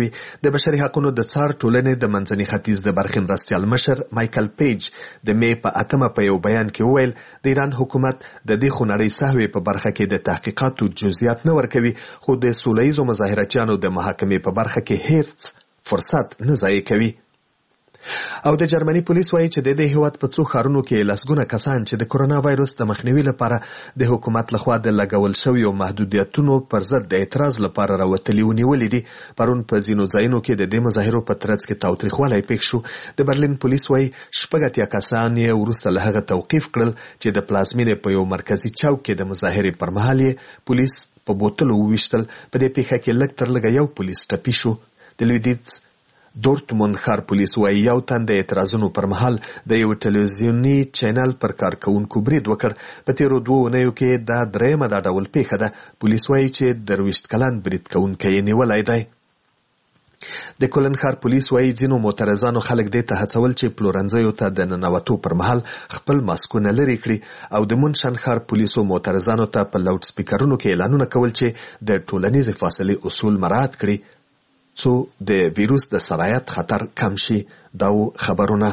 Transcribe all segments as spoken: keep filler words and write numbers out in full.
شوي. د بشري حقوقو د څار ټولنې د منځني ختیځ د برخې مرستیال مشر مایکل پیج د می په اتمه په یو بیان کې وویل د ایران حکومت د دې خونړۍ سهوې په برخه کې د تحقیقاتو جزئیات نه ورکوي، خو د سوله ییزو مظاهرچیانو د محاکمې په برخه کې هیڅ فرصت نه ضایع کوي. او د جرمني پولیس وایي چې د دې هیواد په څو ښارونو کې لسګونه کسان چې د کرونا وایرس د مخنیوي لپاره د حکومت لخوا د لګول شویو محدودیتونو پر ضد د اعتراض لپاره راوتلي ونیولي دي. پرون په ځینو ځایونو کې د دې مظاهرو په ترڅ کې تاوتریخوالی پیښ شو. د برلین پولیس وایي شپږ اتیا کسان یې وروسته له هغه توقیف کړل چې د پلازمینې په یو مرکزي چوک کې د مظاهرې پر مهال یې پولیس په بوتلو وویشتل. په دې پیښه کې لږ تر لږه یو پولیس ټپي شو. د لویدیځ دورتموند ښار پولیس وایي یو تن د اعتراضونو پر مهال د یو ټلویزیوني چینل پر کارکونکو برید وکړ. په تیرو دوه اونیو کې دا درېیمه دا ډول پیښه ده. پولیس وایي چې درویشت کلن برید کوونکی یې نیولی دی. د کولن ښار پولیس وایي ځینو معترضانو خلک دې ته هڅول چې پلورنځیو ته د ننوتو پر مهال خپل ماسکونه لرې کړي. او د مونشن ښار پولیسو معترضانو ته په لاوډ سپیکرونو کې اعلانونه کول چې د ټولنیزې فاصلې اصول مراعات کړي څو د ویروس د سرایت خطر کم شي. دا خبرونه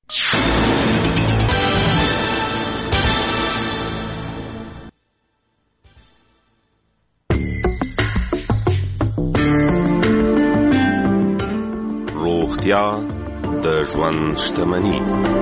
روغتیا د ژوند شتمني.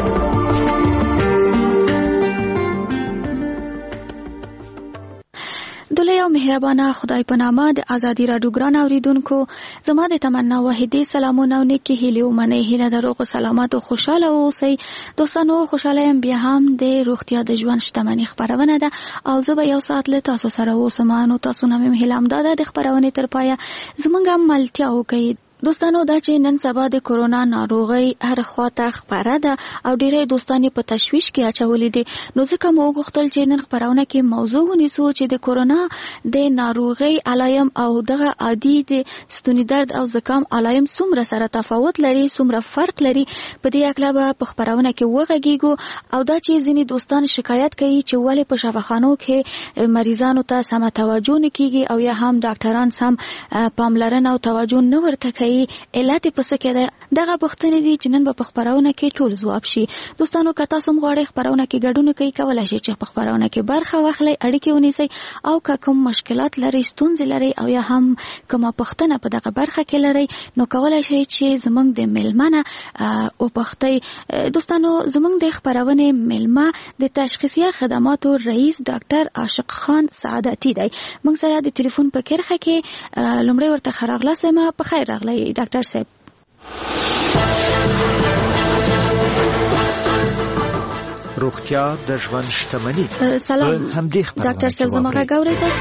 دله یو مهربانه خدای په نامه د ازادي راډیو ګران اوریدونکو، زما د تمنا وحیدې سلامونه او نیکی هیلې ومنئ. هیله د روغ او سلامت او خوشاله اوسئ. دوستانو خوشاله یم بیا هم د روغتیا د ژوند شتمني خبرونه ده او زه به یو ساعت له تاسو سره اوسم. نو تاسو نه مې هیله همدا ده د خبرونې تر پایه زموږ هم ملتیا وکړئ. دوستانو دا چې نن سبا د کرونا ناروغي هر خواته خبره ده او ډیری دوستان په تشویش کې اچولې دي. نو ځکه مو غوښتل چې نن خبرونه کې موضوع ونیسو چې د کرونا د ناروغي علایم او دغه عادي د ستوني درد او زکام علایم څومره سره تفاوت لري، څومره فرق لري. په دې اړه به په خبرونه کې وغږیږو. او دا چې ځینې دوستان شکایت کوي چې ولې په شفاخانو کې مریضانو ته سم توجه نه کیږي او یا هم ډاکټران سم پاملرنه او توجه نه ورته کوي. علت په څه کې ده؟ دغه پوښتنې دي چې نن به په خبرونه کې ټول ځواب شي. دوستانو که تاسو هم غواړئ خبرونه کې ګډون کوئ، کولی شئ چې په خبرونه کې برخه واخلئ، اړیکې ونیسئ او که کوم مشکلات لرئ، ستونزې لرئ او یا هم کومه پوښتنه په دغه برخه کې لرئ، نو کولی شئ چې زموږ د میلمنه وپوښتئ. دوستانو زموږ د خبرونې میلمه د تشخیصیه خدماتو رئیس ډاکټر عاشق خان سعادتي دی. موږ سره د ټلیفون په کرښه کې لومړی ورته ښه راغلاست وایم. په خیر راغلی ډاکټر صاحب. روغتیا د ژوند شتمني. سلام ډاکټر صاحب، زما غږ اورئ تاسو؟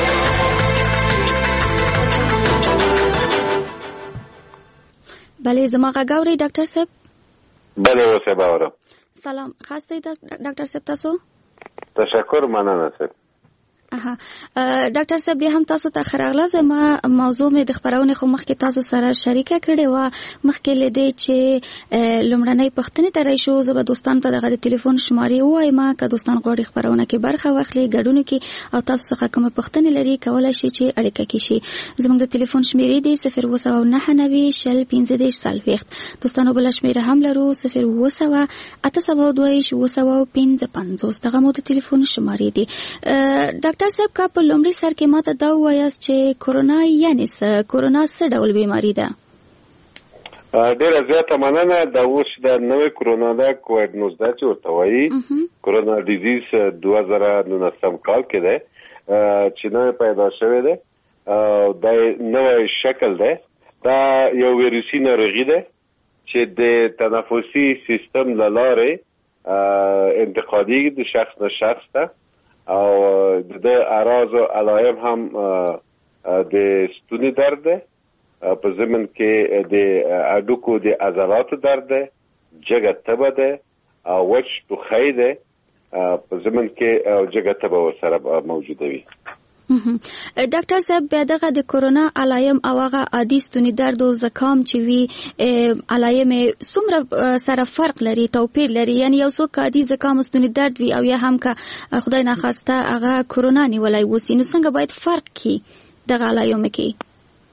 بله زما غږ اورئ ډاکټر صاحب؟ بله اوس به اورم. سلام خاص دی ډاکټر صاحب تاسو؟ تشکر مننه صاحب. اها ډاکټر صاحب بیا هم تاسو ته خراغلاز. ما موضوع مې د خبرونې خو مخکې تاسو سره شریکه کړې و. مخکې لیدې چې لومړنۍ پوښتنې ته راشو. زه به دوستان ته دغه د ټلیفون شمارې ووایم که دوستان غواړي خبرونه کې برخه واخلي، ګډون کې او تاسو څخه کومه پوښتنې لري کولی شي چې اړیکه کې شي. زموږ د ټلیفون شمیرې دي صفر اووه سوه نهه نوي شل پنځه دېرش څلوېښت. دوستانو بله شمیره هم لرو صفر اووه سوه اته سوه دوه ویشت اووه سوه پنځه پنځوس. دغه مو د ټلیفون شمارې دي. ډاکټر صاحب کا په لومړي سر کې ماته دا ووایاست چې کرونا یعنې څه؟ کرونا څه ډول بیماری ده؟ ډیره زیاته مننه. دا اوس د نوې کرونا ده، کووډ نوزده چې ورته وایي. کرونا ډیزیز دوه زره نولسم کال کې ده چې نوې پیدا شوې ده. دا نوی شکل ده. دا یو ویروسي ناروغي ده چې د تنفسي سیستم له لارې انتقالېږي د شخص نه شخص ته او د اعراض او علایم هم د ستوني درد ده، په ضمن کې د هډوکو د عضلاتو درد ده، جګه تبه ده او وچ ټوخی ده، په ضمن کې جګه تبه ورسره موجوده وي. ډاکټر صاحب بیا دغه د کرونا علایم او هغه عادي ستوني درد او زکام چې وي علایم څومره سره فرق لري، توپیر لري؟ یعنی یو څوک عادي زکام او ستوني درد وي او یا هم که خدای ناخواسته هغه کرونا نیولی وسی، نو څنګه باید فرق کی دغه علایم کې؟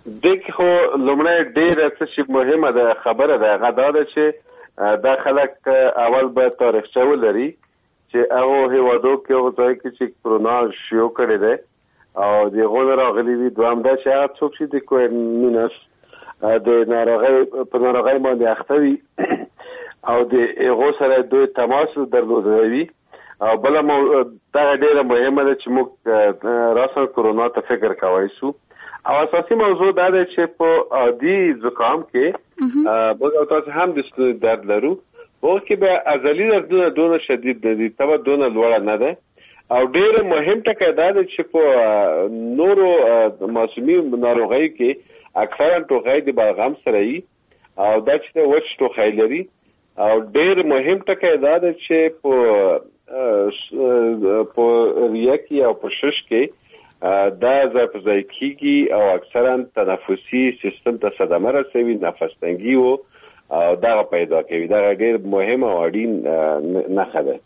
دغه خو لومړی ډېر څه چې مهمه ده خبره ده هغه دا ده چې دا خلک اول به تاریخچه ولري چې هغه هیوادو کې هغه ځای کې چې کرونا شیوع کړی دی او دغه نه راغلي دي. دوام دا چې هغه څوک چې د کوینینس د ناروغۍ په ناروغۍ باندې اخته وي او د هغه سره دوی تماس درلودوي او بل مو دا ډیره مهمه ده چې موږ راسره کرونا ته فکر کوی شو. او اساسي موضوع دا ده چې په عادي زکام کې موږ تاسو هم د ستوني درد لرو او کې به ازلي دردونه دونه شدید دي تبه دونه لوړ نه ده. او ډیره مهم ټکی دا ده چې په نورو موسمي ناروغۍ کې اکثرا ټوخی د بلغم سره وي او دا چې وچ ټوخی لري. او ډیر مهم ټکی دا ده چې په په ریه کې او په شش کې دا ځای په ځای کېږي او اکثرا تنفسي سیستم ته صدمه رسوي، نفس تنګي او دغه پیدا کوي. دا ډیر مهم او اړین نښه ده.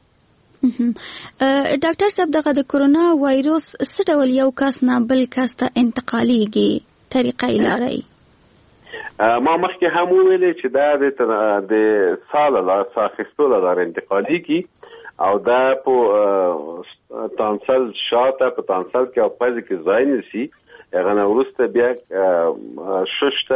ډاکټر صاحب دغه د کرونا وایروس څه ډول یو کس نه بل کس ته انتقالیږي طریقه یې لري؟ ما مخکې هم ویلې چې دا د سال له ساخستو لاره انتقالیږي او دا په تانسل شاته په تانسل کې او پزې کې ځای نسی هغه نه وروسته بیا ششته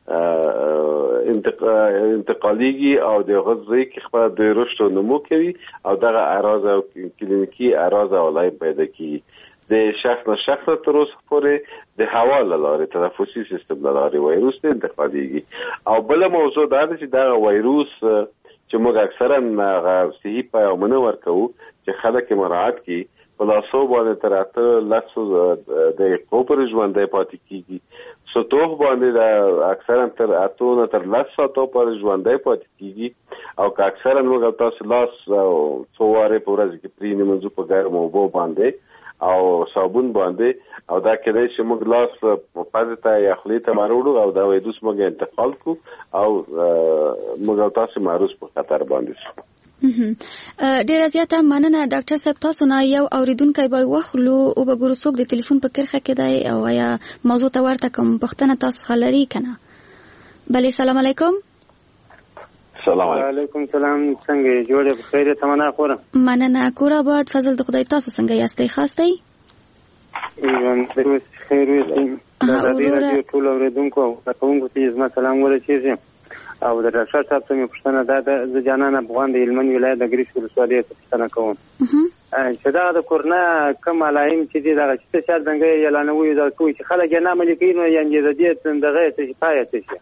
انتقالیږي او د غذایی کې خپل د رشد او نمو کوي او دغه اعراض او کلینیکی اعراض او علائم پیدا کوي. د شخص نه شخص تر اوسه پورې د هوا له لارې تنفسي سیستم له لارې وایروس ته انتقالیږي. او بل موضوع دا ده چې دا وایروس چې موږ اکثرا صحي پیغامونه ورکوو چې خلک مراعات کړي په لاسو باندې تر اته لسو دقیقو پورې ژوندی پاتې کېږي، سطوح باندې اکثرا تر اتو نه تر لس ساعتو پورې ژوندی پاتې کېږي او که اکثرا موږ تاسو لاس څو وارې په ورځ کې پرېنمنځو په ګرمو اوبو باندې او صابون باندې او دا کېدای چې موږ لاس پزې ته یا خولې ته وروړو او دا وایروس موږ انتقال کړو او موږ تاسو معرض په خطر باندې شو. ډیره زیاته مننه ډاکټر صاحب. تاسو نه یو اوریدونکی به واخلو او به ګورو څوک د ټلیفون په کرخه کې دی او یا موضوع ته ورته کوم پوښتنه تاسو خلري کنه. بله سلام علیکم. سلام علیکم. سلام، څنګه جوړه بخیر تمنا خورم. مننه کور آباد، فضل د خدای. تاسو څنګه یاستئ؟ خاصتئ ایوان دروس خیر وي. دا د دې ټول اوریدونکو تاسو ته زما سلام ورسیږي او د ډاکټر صاحب ته مې پوښتنه ده د جانان افغان د هلمند ولایت د ګریش ولسوالۍ څخه پوښتنه کوم چې دا د کرونا کوم علائم چې دي دغه چې څه څنګه اعلانوي دا کوي چې خلک یې نه عملي کوي نو یعنې د دې دغه څه پایه څه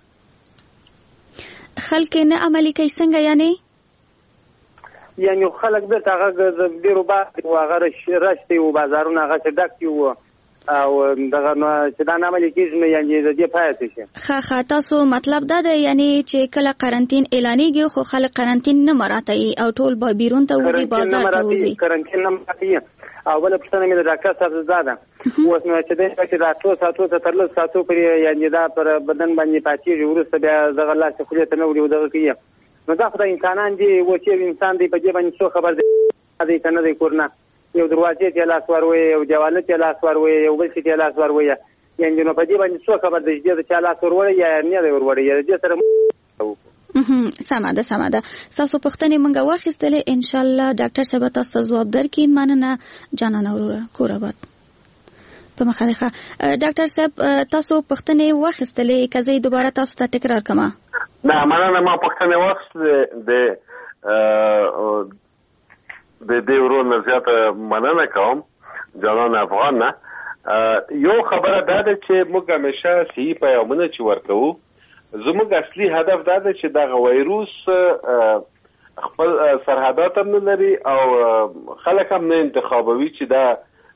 خلک نه عملي کوي څنګه یعنی یعنی خلک به هغه د ډیرو بعد هغه راشتي او بازارونه هغه ډک وي او دغه نو چې دا نه عملي کیږي نو یعنی د دې پایه څه ښه ښه تاسو مطلب دا دی یعنی چې کله قرنټین اعلانېږي خو خلک قرنټین نه مراعتوي او ټول به بیرون ته وځي بازار ته وځي قرنټین نه مراعتوي. او بل پښتنه مې د ډاکټر صاحب زاده اوس نو چې د چې راتلو ساتو ته تر لږ ساتو پرې یعنی دا پر بدن باندې پاتېږي وروسته بیا دغه لاس خولې ته نه وړي دغه کوي نو دا خدای انسانان دي و چې انسان دی په دې باندې څو خبر دی کنه دی کورنا یو دروازې ته لاس وروي یو دیواله ته لاس وروي یو بل ته لاس وروي یعنی نو په دې باندې څو خبر دی چې د چا لاس وروي یا نه دی وروي یا دې سره سمه ده سمه ده. تاسو پوښتنې مونږه واخیستلې ان شاء الله ډاکټر صاحب تاسو ځواب درکړي. مننه جانان وروره کور آباد په مخالفه. ډاکټر صاحب تاسو پوښتنې واخیستلې کزه دوباره تاسو ته تکرار کما؟ نه مننه ما پوښتنې واخیستلې د د دې ورونو زیاته مننه کوم جانان افغان نه. یو خبره دا ده چې موږ همیشه صحیح پیغامونه چې ورکوو زموږ اصلي هدف دا ده چې دغه وایروس خپل سرحدات هم نه لري او خلک هم نه انتخابوي چې دا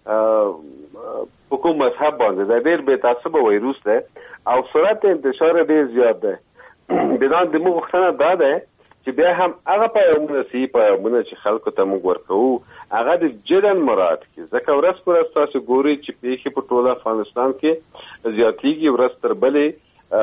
په کوم مذهب باندې دا ډېر بې تعصبه وایروس دی او سرعت انتشار ډېر زیات دی. بنان د موږ غوښتنه دا ده چې بیا هم هغه پیغامونه صحیح پیغامونه چې خلکو ته موږ ورکوو هغه د جداً مراعات کړي ځکه ورځ په ورځ تاسو ګورئ چې پیښې په ټول افغانستان کې زیاتېږي ورځ تر بلې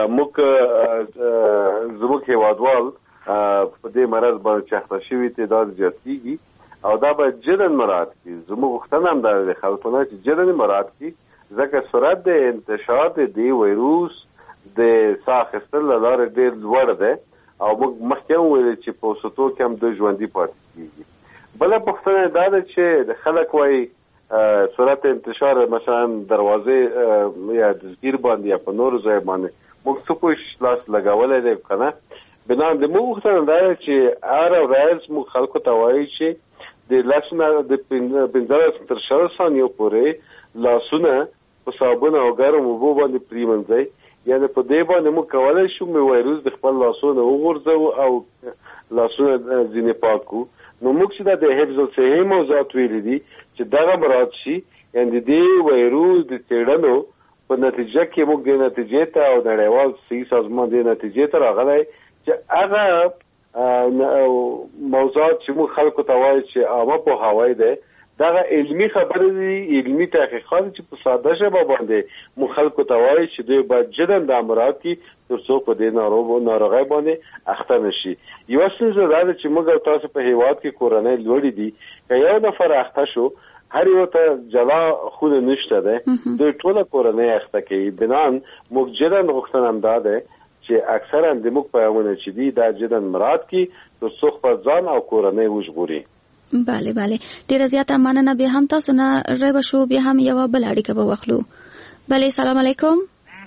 موږ زموږ هیوادوال په دې مرض باندې چې اخته شوي تعداد زیاتېږي او دا باید جداً مراعات کړي. زموږ غوښتنه هم دا ده خلکو نه چې جداً مراعات کړي ځکه سرعت د انتشار د دې وایروس د ساه اخیستل له لارې ډېر لوړ دی او موږ مخکې هم ویلي چې په اوسېدو کې هم دوی ژوندي پاتې کېږي. بله پوښتنه دا ده چې خلک وایي سرعت انتشار مثلا دروازې یا د زګیر باندې یا په نورو ځای باندې موږ څه پوه لاس لګولی دی که نه. بنا د موږ پوښتنه دا ده چې هره ورځ موږ خلکو ته وایي چې د لاسونه د پنځلس تر شل ثانیو پورې لاسونه په صابون او ګرم اوبو باندې پرېمنځئ. یعنې په دې باندې موږ کولی شو وایروس د خپل لاسونه وغورځوو او لاسونه ځینې پاک کړو. نو موږ چې دا د حفظ الصحې موضوعات ویلي دي چې دغه مراعات شي، یعنې د دې وایروس د څېړنو په نتیجه کې موږ د نتیجې ته او نړیوال صحي سازمان د نتیجې ته راغلی چې هغه موضوعات چې موږ خلکو ته وایي چې عامه پوهاوی دی دغه علمي خبرې دي، علمي تحقیقات چې په ساده ژبه باندې موږ خلکو ته وایي چې دوی باید جدا دا مراعات کړي تر څو په دې ناروغۍ باندې اخته نه شي. یوه ستونزه دا ده چې موږ او تاسو په هېواد کې کورنۍ لوړې دي، که یو نفر اخته شو هر یو ته جلا خونه نشته ده، دوی ټوله کورنۍ اخته کوي. بنان موږ جدا غوښتنه هم دا ده چې اکثرا د موږ پیغامونه چې دي دا جدا مراعات کړي تر څو خپل ځان او کورنۍ وژغوري. بله بله ډیره زیاته مننه. بیا هم تاسو نه ربه شو، بیا هم یوه بل اړیکه به واخلو. بله سلام علیکم.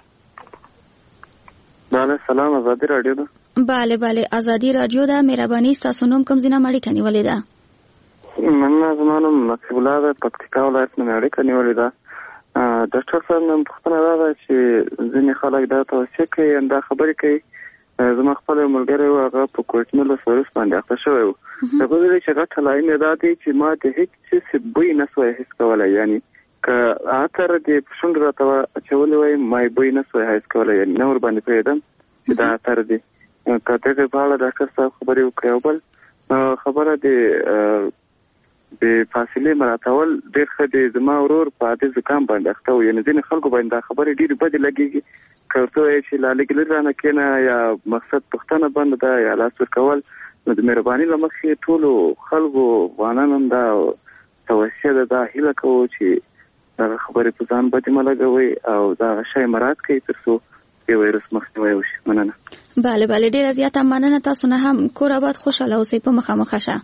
بله سلام، ازادي رادیو ده. بله بله ازادي رادیو ده. مهرباني ستاسو نوم کوم ځای نه اړیکه نیولې ده؟ مننه، زما نوم نقیب الله ده، پکتیکا ولایت نه اړیکه نیولې ده. ډاکټر صاحب نن پوښتنه دا ده چې ځینې خلک دا توصیه کوي دا خبرې کوي زما خپل ملګری و هغه په کوټنولس وایروس باندې اخته شوی و. هغه ویلي چې غټ علایم یې دا دی چې ما د هېڅ څه بوی نه سوی حس کولی، یعنې که عطر د په شونډو راته اچولی وای ما یې بوی نه سوی حس کولی، یعنې نه ورباندې پوهېدم چې دا عطر دی. که دغې په اړه ډاکټر صاحب خبرې وکړي. او بل خبره د د فاصلې مراعاتول ډېر ښه دی. زما ورور په عادي زکام باندې اخته و، یعنې ځینې خلکو باندې دا خبرې ډېرې بدې لګېږي که ورته وایي چې لا لږ لرې رانه کښېنه یا مقصد پوښتنه بنده ده یا لاس ورکول. نو د مهرباني له مخې ټولو خلکو افغانان هم دا توصیه ده، دا هیله کوو چې دغه خبرې په ځان بدې مه لګوئ او دغه شی مراعات کوئ تر څو دې وایروس مخنیوی وشي. مننه. بله بله ډېره زیاته مننه. تاسو نه هم کور آباد خوشحاله اوسئ. په مخامخ شه.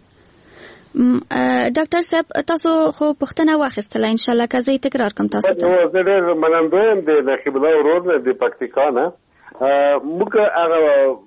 ډاکټر صاحب تاسو خو پوښتنه واخیستله، انشاءالله که زه تکرار کوم تاسو ته. زه ډېر منندوی یم د نقیب الله ورور نه د پکتیکا نه. موږ هغه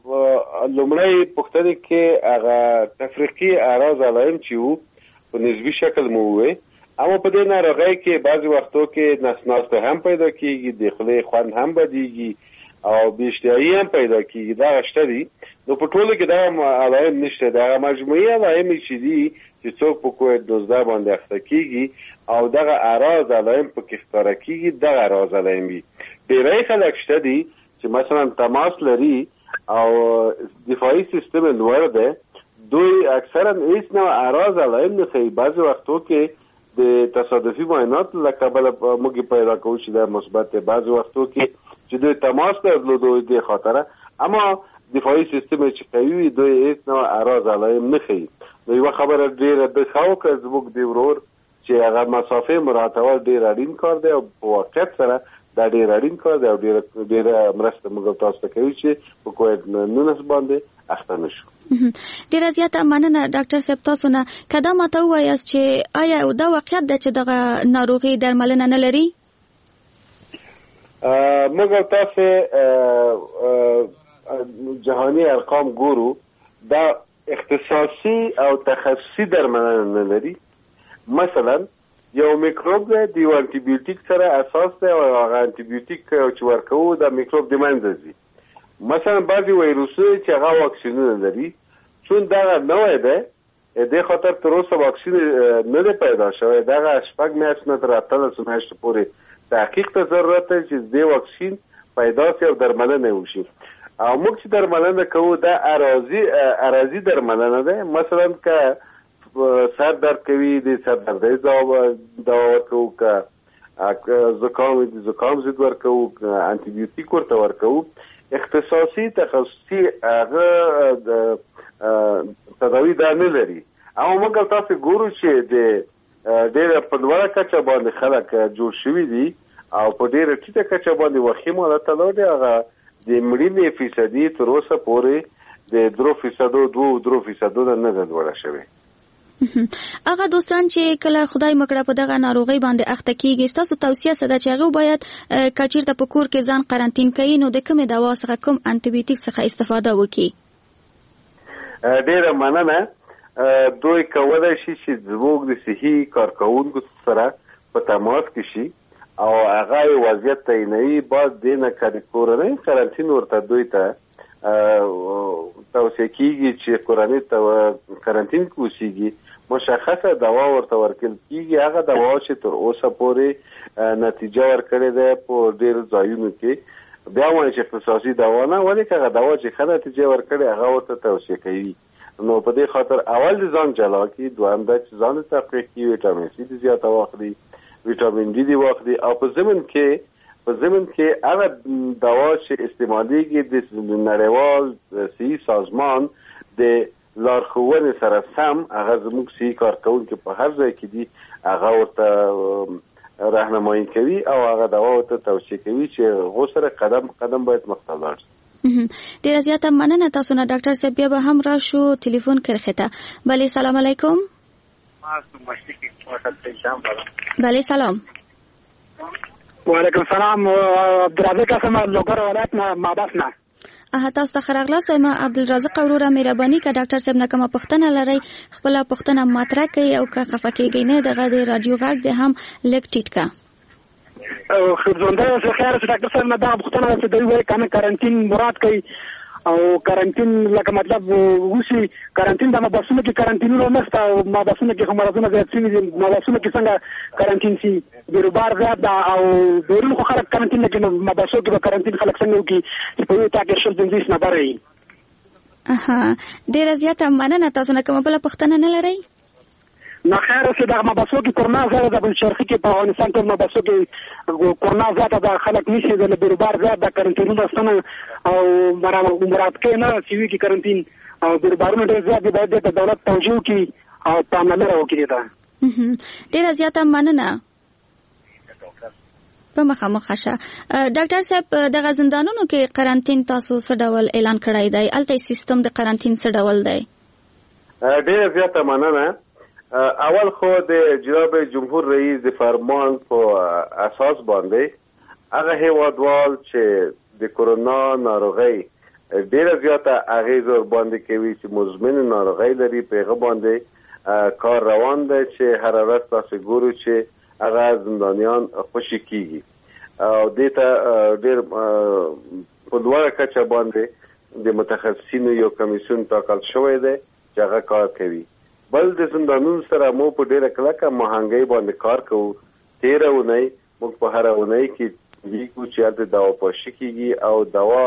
لومړی پوښتنې کې هغه تفریقي اعراض علایم چې وو په نسبي شکل مو ووایي، اما په دې ناروغۍ کې بعضې وختو کې نسناسته هم پیدا کېږي، د خولې خوند هم بدېږي او بېاشتهایي هم پیدا کېږي. دغه شته دي. نو په ټولو کې دغه علایم نشته. دغه مجموعي علایم چې دي چې څوک په کووډ نوزده باندې اخته کېږي او دغه اعراض علایم پکې ښکاره کېږي، دغه اعراض علایم وي. ډېری خلک شته دي چې مثلا تماس لري او دفاعي سیستم یې لوړ دی، دوی اکثرا هیڅ نوع اعراض علایم نه ښیي. بعضې وختو کې د تصادفي معایناتو له کبله موږ پیدا کوو چې دا مثبت دی، بعضې وختو کې چې دوی تماس درلودو دې خاطره، اما دفاعي سیستم یې چې قوي وي دوی هیڅ نوع اعراض علایم نه ښیي. نو یوه خبره ډېره د ښه وکړه زموږ د ورور چې هغه مسافې مراعاتول ډېر اړین کار دی او په واقعیت سره دا ډېر اړین کار دی او ډېره ډېره مرسته موږ تاسو ته کوي چې په کووډ نولس باندې اخته نه شو. ډېره زیاته مننه ډاکټر صاحب تاسو نه. که دا ماته ووایاست چې آیا دا واقعیت ده چې دغه ناروغي درملنه نه لري؟ موږ او تاسو جهاني ارقام ګورو، دا اختصاصي او تخصصي درملنه نه لري. مثلا یو میکروب دی د یو انټي بیوټیک سره اساس دی او هغه انټي بیوټیک چې ورکوو دا میکروب د منځه ځي. مثلا بعضې وایروسونه چې هغه واکسینونه لري، چون دغه نوی دی دې خاطر تر اوسه واکسین نه دی پیدا شوی. دغه شپږ میاشتې نه تر اتلسو میاشتو پورې تحقیق ته ضرورت دی چې دې واکسین پیدا شي او درملنه وشي. او موږ چې درملنه کوو دا ارازي ارازي درملنه ده. مثلا که سر درد کوي د سر دردۍ دوا ورکوو، که زکام د زکام ضد ورکوو، انټي بیوټیک ورته ورکوو. اختصاصي تخصصي هغه تداوی دا نه لري. اما موږ تاسو ګورو چې د ډېره په لوړه کچه باندې خلک جوړ شوي دي او په ډیره ټیټه کچه باندې وخیم حالت لاړ هغه د مړینې فیصدي تر اوسه پورې د درو فیصدو دوه درو فیصدو نه ده لوړه شوې. هغه دوستان چې کله خدای مکړه په دغه ناروغي باندې اخته کیږي ستاسو توصیه څه ده چې هغه باید کچیر ته په کور کې ځان قرنټین کړي نو د کومې دوا څخه کوم انټي بیوټیک څخه استفاده وکړي؟ ډیره مننه. دوی کولای شي چې زموږ د صحي کارکونکو سره په تماس کې شي او هغه وضعیت تعینوي بعد دینه کړي کورنۍ قرنټین ورته دوی ته توصیه کیږي چې کورنۍ ته قرنټین کوسيږي مشخصه دوا ورته ورکول کیږي. هغه دوا چې تر اوسه پورې نتیجه ورکړې ده په ډېر ځایونو کې بیا وایي چې اختصاصي دوا نه ولې هغه دوا چې ښه نتیجه ورکړي هغه ورته توصیه کوي. نو په دې خاطر اول د ځان جلا کی دوام د ځان ته تحقیق کی وټامین سي د زیاته واخلي وټامین ډي دی واخلي او په زمن کې په زمن کې هغه دوا چې استعماليږي د نړیوال صحي سازمان د لارښوونې سره سم هغه زموږ صحي کارکونکو په هر ځای کې دي هغه ورته راهنمایي کوي او هغه دوا ورته توصیه کوي چې غوسره قدم قدم باید مخته لاړ شي. ډیره زیاته مننه تاسو نه ډاکټر صاحب بیا به هم راشو ټلیفون کرخه ته. بله سلام علیکم. بله سلام. وعلیکم السلام. عبدالرزاق اسم لوګر ولایت نه مابس نه. اه تاسو ته خراغلاس ما عبدالرزاق وروره مهرباني که ډاکټر صاحب نه کومه پوښتنه لرئ خپل پوښتنه مطرح کړئ او که خفه کېږئ نه دغه د رادیو غږ د هم لږ ټیټ کا. خرزونده څه خیر چې ډاکټر صاحب نه دا پوښتنه چې دوی وایي کنه قرنټین مراد کوي او قرنټین لکه مطلب وشي قرنټین د مابسونو کې قرنټینونه نشته او مابسونو کې مرضونه زیات شوي دي مابسونو کې څنګه قرنټین شي بیروبار زیات ده او ډېرونه خو خلک قرنټین نه کوي مابسو کې به قرنټین خلک څنګه وکړي چې په یو تاکي شل پنځوس نفره وي. اها ډېره زیاته مننه تاسو نه کومه بله پوښتنه نه لرئ؟ نه خیر اوسې دغه مابسو کې کورونا زیاته ده بلشرقي کې په افغانستان کې مابسو کې کورونا زیاته ده خلک نشي د بیروبار زیات ده قرنټینونه ستنه او مراد کې نه چې وي کې قرنټین او بیروبارونه ډېر زیات دي باید د دولت توجه وکړي او پاملرنه وکړي. ده ډېره زیاته مننه په مخامخ شه. ډاکټر صاحب دغه زندانونو کې قرنټین تاسو څه ډول اعلان کړی دی؟ هلته سیستم د قرنټین څه ډول دی؟ ډېره زیاته مننه. اول خو د جناب جمهور رئیس د فرمان په اساس باندې هغه هیوادوال چې د کرونا ناروغي ډېره زیاته اغیز ور باندې کوي چې مزمن ناروغي لري په هغه باندې کار روان دی چې هر ورځ تاسو ګورو چې هغه زندانیان خوشي کیږي او دې ته ډېر په لوړه کچه باندې د متخصصینو یو کمیسیون ټاکل شوی دی چې هغه کار کوي. بل د زندانونو سره مو په ډیره کلکه مهنګي باندې کار کوو. تیره اونۍ موږ په هر اونۍ کې لیکو چې هلته دوا پاشي کیږي او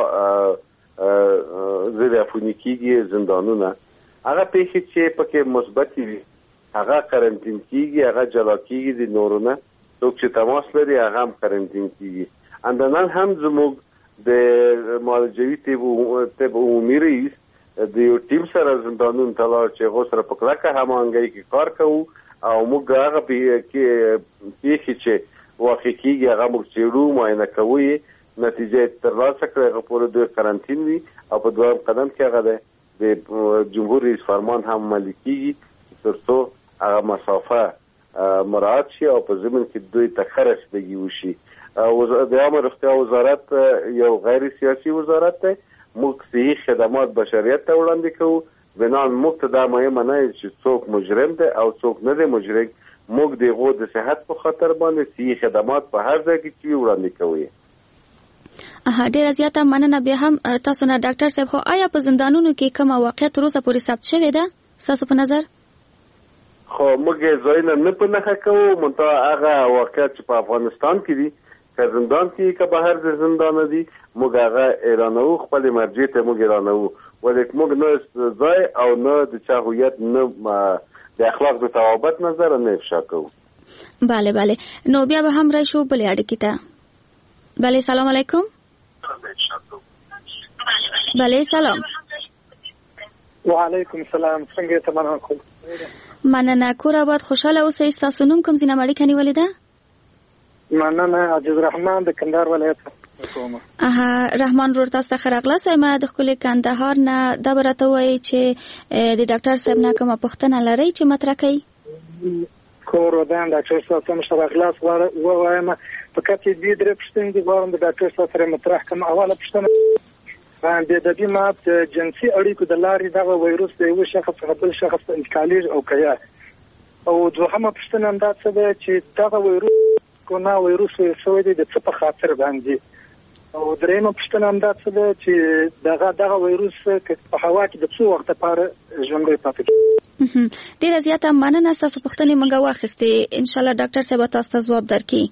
دوا ضد عفوني کیږي زندانونه. هغه پیښې چې پکې مثبت وي هغه قرنټین کیږي هغه جلا کیږي د نورونه څوک چې تماس لري هغه هم قرنټین کیږي. اندنان هم زموږ د معالجوي طب عمومي رئیس د یو ټیم سره زندانونو ته لاړ چې هغو سره په کلکه هماهنګۍ کې کار کوو او موږ هغه پیښې چې واقع کېږي هغه موږ څېړو معاینه کوو یې نتیجه ترلاسه کړي هغه پورې دوی قرنټین وي او په دویم قدم کې هغه د جمهور رئیس فرمان هم عملي کېږي تر څو هغه مسافه مراعات شي او په ضمن کې دوی ته ښه رسیدګي وشي. د عامه روغتیا وزارت یو غیر سیاسي وزارت دی. موږ صحي خدمات بشریت ته وړاندې کوو بنان موږ ته دا مهمه نه چې څوک مجرم دی او څوک نه دی مجرم. موږ د هغو د صحت په خاطر باندې صحي خدمات په هر ځای کې چې وړاندې کوو. اها ډېره زیاته مننه. بیا هم تاسو نه ډاکټر صاحب خو آیا په زندانونو کې کومه واقعیت تر اوسه پورې ثبت شوې ده ستاسو په نظر؟ خو موږ یې ځایونه نه په نښه کوو منتها هغه واقعیت چې په افغانستان کې دي که زندان کې که بهر د زندان دي موږ هغه اعلانوو خپل مرجع ته موږ اعلانوو ولې موږ نه ځای او نه د چا هویت نه د اخلاق د توابت نظر نه افشا کوو. بله بله نو بیا به هم راشو بلې اړیکې ته. بله سلام علیکم. بله سلام. وعلیکم السلام. څنګه ته مننه کوم. مننه کور آباد خوشاله اوسئ. ستاسو نوم کوم ځای نه اړیکه نیولې ده؟ مننه. عزیز رحمان د کندهار ولایت کوم. اها رحمان ورور تاسو ته راغلاس ما د خپل کندهار نه د برته وای چې د ډاکټر صاحب نه کومه پوښتنه لري چې مطرح کړي. کور ودان ډاکټر صاحب ته مشوره خلاص وایم فقط دې درې پوښتنې دي غواړم د ډاکټر صاحب سره مطرح کوم. اوله پوښتنه باندې د دې مات جنسي اړیکو د لارې دغه وایروس د یو شخص څخه بل شخص ته انتقالي او کیا. او دوهمه پوښتنه هم دا څه ده چې دغه وایروس کورونا وایروس شوی دی د څه په خاطر باندې. او درېمه پوښتنه هم دا څه ده چې دغه دغه وایروس په هوا کې د څو وخت لپاره ژوندی پاتې کیږي. ډیره زیاته مننه تاسو پوښتنې موږ واخیستې. ان شاء الله ډاکټر صاحب تاسو ته ځواب درکړي.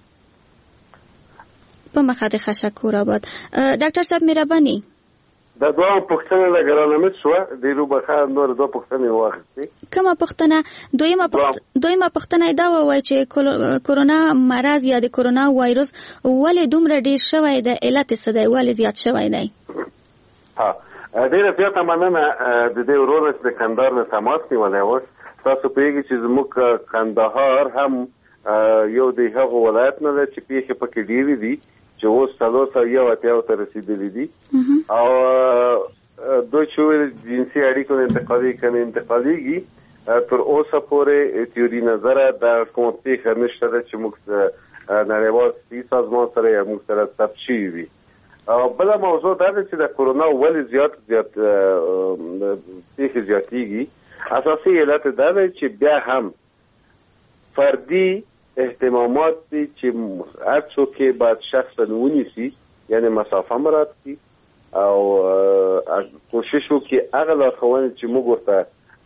په مخه د خشکور آباد. ډاکټر صاحب مهرباني دا دوه پوښتنې لګرانه مې شو د روبخه نور دوه پوښتنې واخیستې. کومه پوښتنه؟ دویمه پوښتنه دویمه پوښتنه دا وای چې کورونا مرض یا د کورونا وایروس ولې دومره ډیر شوی دی، علت څه دی، ولې زیات شوی دی؟ ها ډیره زیاته مننه د دې ورور د کندهار نه تماس نیولای و. تاسو پیږئ چې زموږ کندهار هم یو د هغو ولایت نه چې پیښې پکې ډیرې دي چې اوس څلور سوه یو اتیا ته رسیدلي دي. او دوی چې جنسي اړیکو نه انتقالي کنه انتقاليږي تر اوسه پورې تیوري نظر د کوم پیښه نشته چې موږ نړیوال صحي سازمان سره یا موږ سره ثبت شوي وي. او بله موضوع دا ده چې د کورونا ولې زیات زیات پیښې زیاتېږي. اساسي علت دا ده چې بیا هم فردي اهتمامات دي چې هر څوک کې باید شخصا ونیسي، یعنی مسافه مراعات کړي او کوشش وکړي هغه لارښوونې چې موږ ورته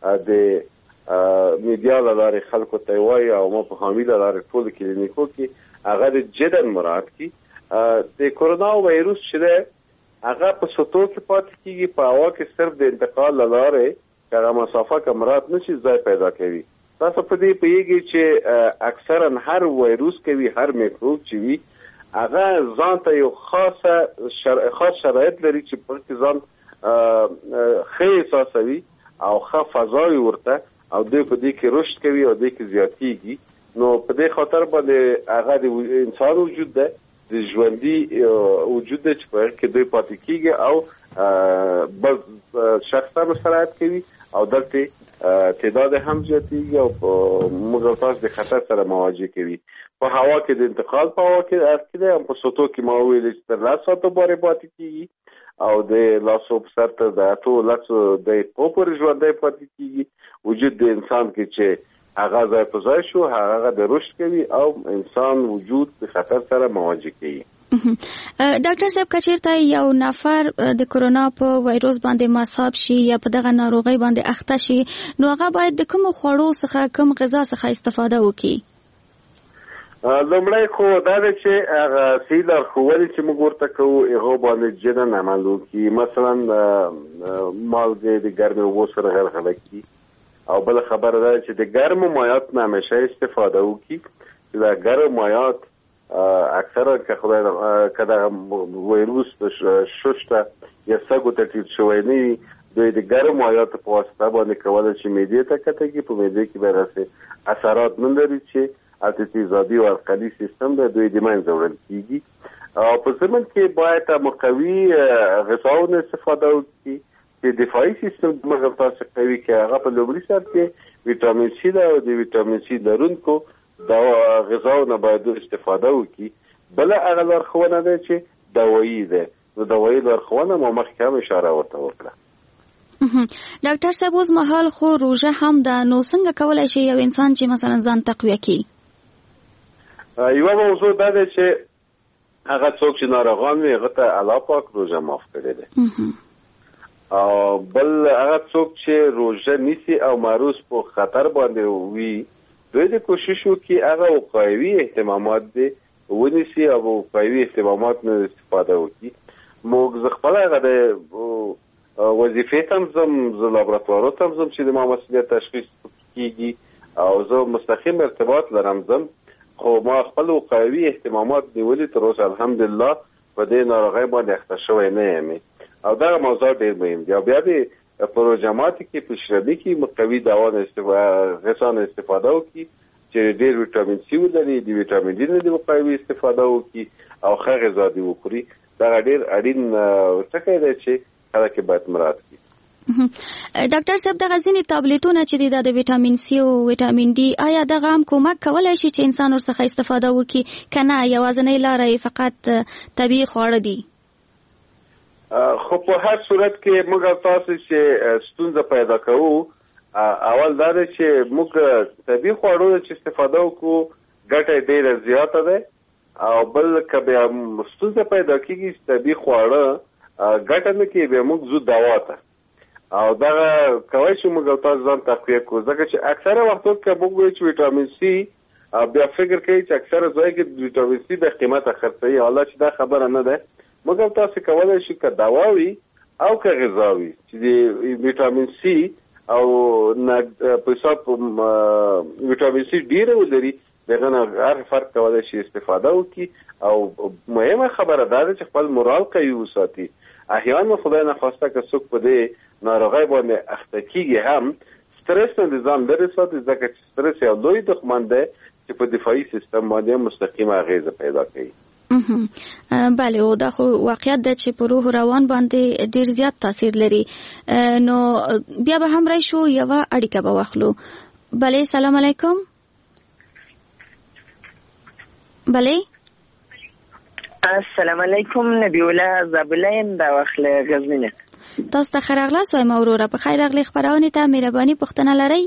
د میډیا له لارې خلکو ته وایو او ما په حامي له لارې ټولو کلینیکو کې هغه د جداً مراعات کړي. د کورونا وایروس چې دی هغه په سطحو کې پاتې کېږي، په هوا کې صرف د انتقال له لارې که هغه مسافه که مراعات نه شي ځای پیدا کوي. تاسو په دې پوهیږئ چې اکثرا هر وایروس کوي، هر میکروب چې وي هغه ځان ته یو خاصه شر... خاص شرایط لري چې په کې ځان ښه احساسوي او ښه فضا ورته او دوی په دې کې رشد کوي او دوی کې زیاتېږي. نو په دې خاطر باندې هغه د انسان وجود ده، د ژوندي وجود ده چې په کې دوی پاتې کېږي او بل شخصا مسرعت کوي او دلته تعداد هم زیاتېږي او موږ تاسو د خطر سره مواجه کوي. په هوا کې د انتقال په هوا کې اړتیا ده، په سطحو کې ما ویل چې تر لس ساعتو پورې پاتې کېږي او د لاسو په سر ته د اتو لسو دقیقو پورې ژوندی پاتې کېږي. وجود د انسان کې چې هغه ځای په ځای شو هغه د رشد کوي او انسان وجود د خطر سره مواجه کوي. ډاکټر صاحب کچیرته یو نفر د کورونا په وایروس باندې مصاب شي یا په دغه ناروغي باندې اخته شي نو هغه باید د کوم خوړو څخه کوم غذا څخه استفاده وکړي؟ لومړی خو دا دی چې هغه صحي لارښوونې چې موږ ورته کوو هغو باندې جداً عمل وکړي. مثلا مالګې د ګرمې اوبو سره غرغړه کړي او بله خبره ده چې د ګرمو مایعات نه همیشه استفاده وکړي چې دا ګرم مایعات اکثرا که خدای که دغه وایروس ششته یا سږو ته ټیټ شوی نه وي دوی د ګرم مایعاتو په واسطه باندې کولی چې معدې ته کته کړي. په معدې کې به داسې اثرات نه لري چې هلته تیزابي او القلي سیستم دی دوی د منځه وړل کېږي. او په ضمن کې باید مقوي غذاونه استفاده وکړي چې دفاعي سیستم زموږ تاسو قوي کړي. هغه په لومړي سر کې ویټامین سی ده او د ویټامین سی لرونکو دا غذاونه باید استفاده وکړي. بله هغه لارښوونه ده چې دوایي ده، نو دوایي لارښوونه ما مخکې هم اشاره ورته وکړه. ډاکټر صاحب اوس مهال خو روژه هم ده، نو څنګه کولی شي یو انسان چې مثلا ځان تقویه کړي؟ یوه موضوع دا ده چې هغه څوک چې ناروغان وي هغه ته الله پاک روژه معاف کړی دی. او بل هغه څوک چې روژه نیسي او معروض په خطر باندې وي دوی د کوشش وکړي هغه وقایوي اهتمامات دي ونیسي او وقایوي اهتمامات نه استفاده وکړي. موږ زه خپله هغه د وظیفې ته هم ځم، زه لابراتوارو ته هم ځم چې د ما مسؤلیت تشخیص کېږي او زه مستقیم ارتباط لرم ځم، خو ما خپل وقایوي اهتمامات نیولي تر اوسه الحمدلله په دې ناروغۍ باندې اخته شوی نه یم او دغه موضوع ډېر مهم دی. او بیا د پروژاماتو کې پیشروي کې مقوي دوا نه استفاده غذا نه استفاده وکړي چې ډېر ویټامین سی ولري، د ویټامین ډي نه د وقایوي استفاده وکړي او ښه غذا دې وخوري. دا ډېر اړین ټکی دی چې خلک باید مراعات کړي. ډاکټر صاحب دغه ځینې ټابلیټونه چې دي د ویټامین سی او ویټامین ډي، آیا دغه هم کومک کولی شي چې انسان ورڅخه استفاده وکړي که نه یوازینۍ لاره یې فقط طبیعي خواړه دي؟ خو په هر صورت کې موږ تاسو چې ستونزه پیدا کوو، اول دا دی چې موږ طبیعي خواړو چې استفاده وکړو ګټه ډېره زیاته ده، او بل که بیا ستونزه پیدا کېږي چې طبیعي خواړه ګټه نه کوي بیا موږ ځو دوا ته، او دغه کولی شو موږ تاسو ځان تقویه کړو. ځکه چې اکثره وختو کې موږ وایو چې ویټامین سی بیا فکر کوي چې اکثره ځای کې ویټامین سی د قیمته خرڅوي، حالا چې دا خبره نه ده. موږ تاسو کولی شو که دوا وي او که غذا وي چې د ویټامین سی او په حساب ویټامین سی ډېره ولري، دغه نه هر فرد کولی شي استفاده وکړي. او مهمه خبره دا ده چې خپل مورال قوي وساتي. احیانا خدای نخواسته که څوک په دې ناروغۍ باندې اخته کېږي هم سټرس نه د ځان لرې ساتي، ځکه چې سټرس یو لوی دښمن دی چې په دفاعي سیستم باندې مستقیمه اغیزه پیدا کوي. بله، او دا خو واقعیت ده چې په روح روان باندې ډیر زیات تاثیر لري. نو بیا به هم راشو یوه اړیکه به واخلو. بله، سلام علیکم. بله السلام علیکم. نبی الله زابلایم دا واخله غزنینه. تاسو ته ښه راغلاست وایم وروره. په خیر راغلې خپرونې ته. مهرباني پوښتنه لرئ؟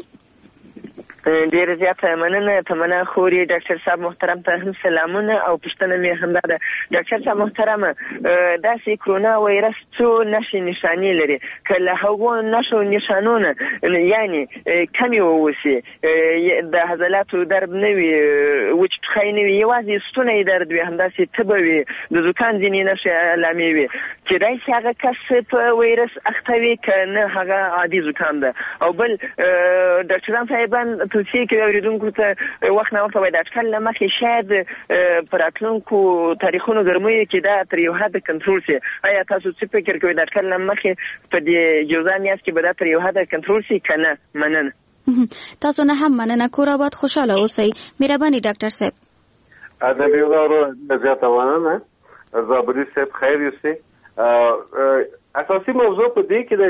ډېر زیاته مننه. تمنا خوري ډاکټر صاحب محترم ته هم سلامونه او پوښتنه مې هم ده. ډاکټر صاحب محترم، داسې کرونا وایرس څو نښې نښانې لري؟ که له هغو نښو نښانونه یعنې کمې واوسي، د عضلاتو درد نه وي، وچ ټوخی نه وي، یوازې ستونی درد وي، همداسې تبه وي، د زکام ځینې نښې علامې وي، کېدای شي هغه کس په وایرس اخته وي که نه هغه عادي زکام ده؟ او بل ډاکټران صاحبان توصیه کوي اورېدونکو ته وخت نه وخت باید د اټکل له مخې شاید په راتلونکو تاریخونو ګرمیو کې دا تر یو حده کنټرول شي. آیا تاسو څه فکر کوئ د اټکل له مخې په دې جوزا میاشت کې به دا تر یو حده کنټرول شي که نه؟ مننه. تاسو نه هم مننه. کور آباد، خوشحاله اوسئ. مهرباني ډاکټر صاحب. نبی الله زیاته مننه. زابري صاحب خیر یوسئ. اساسي موضوع په دې کې ده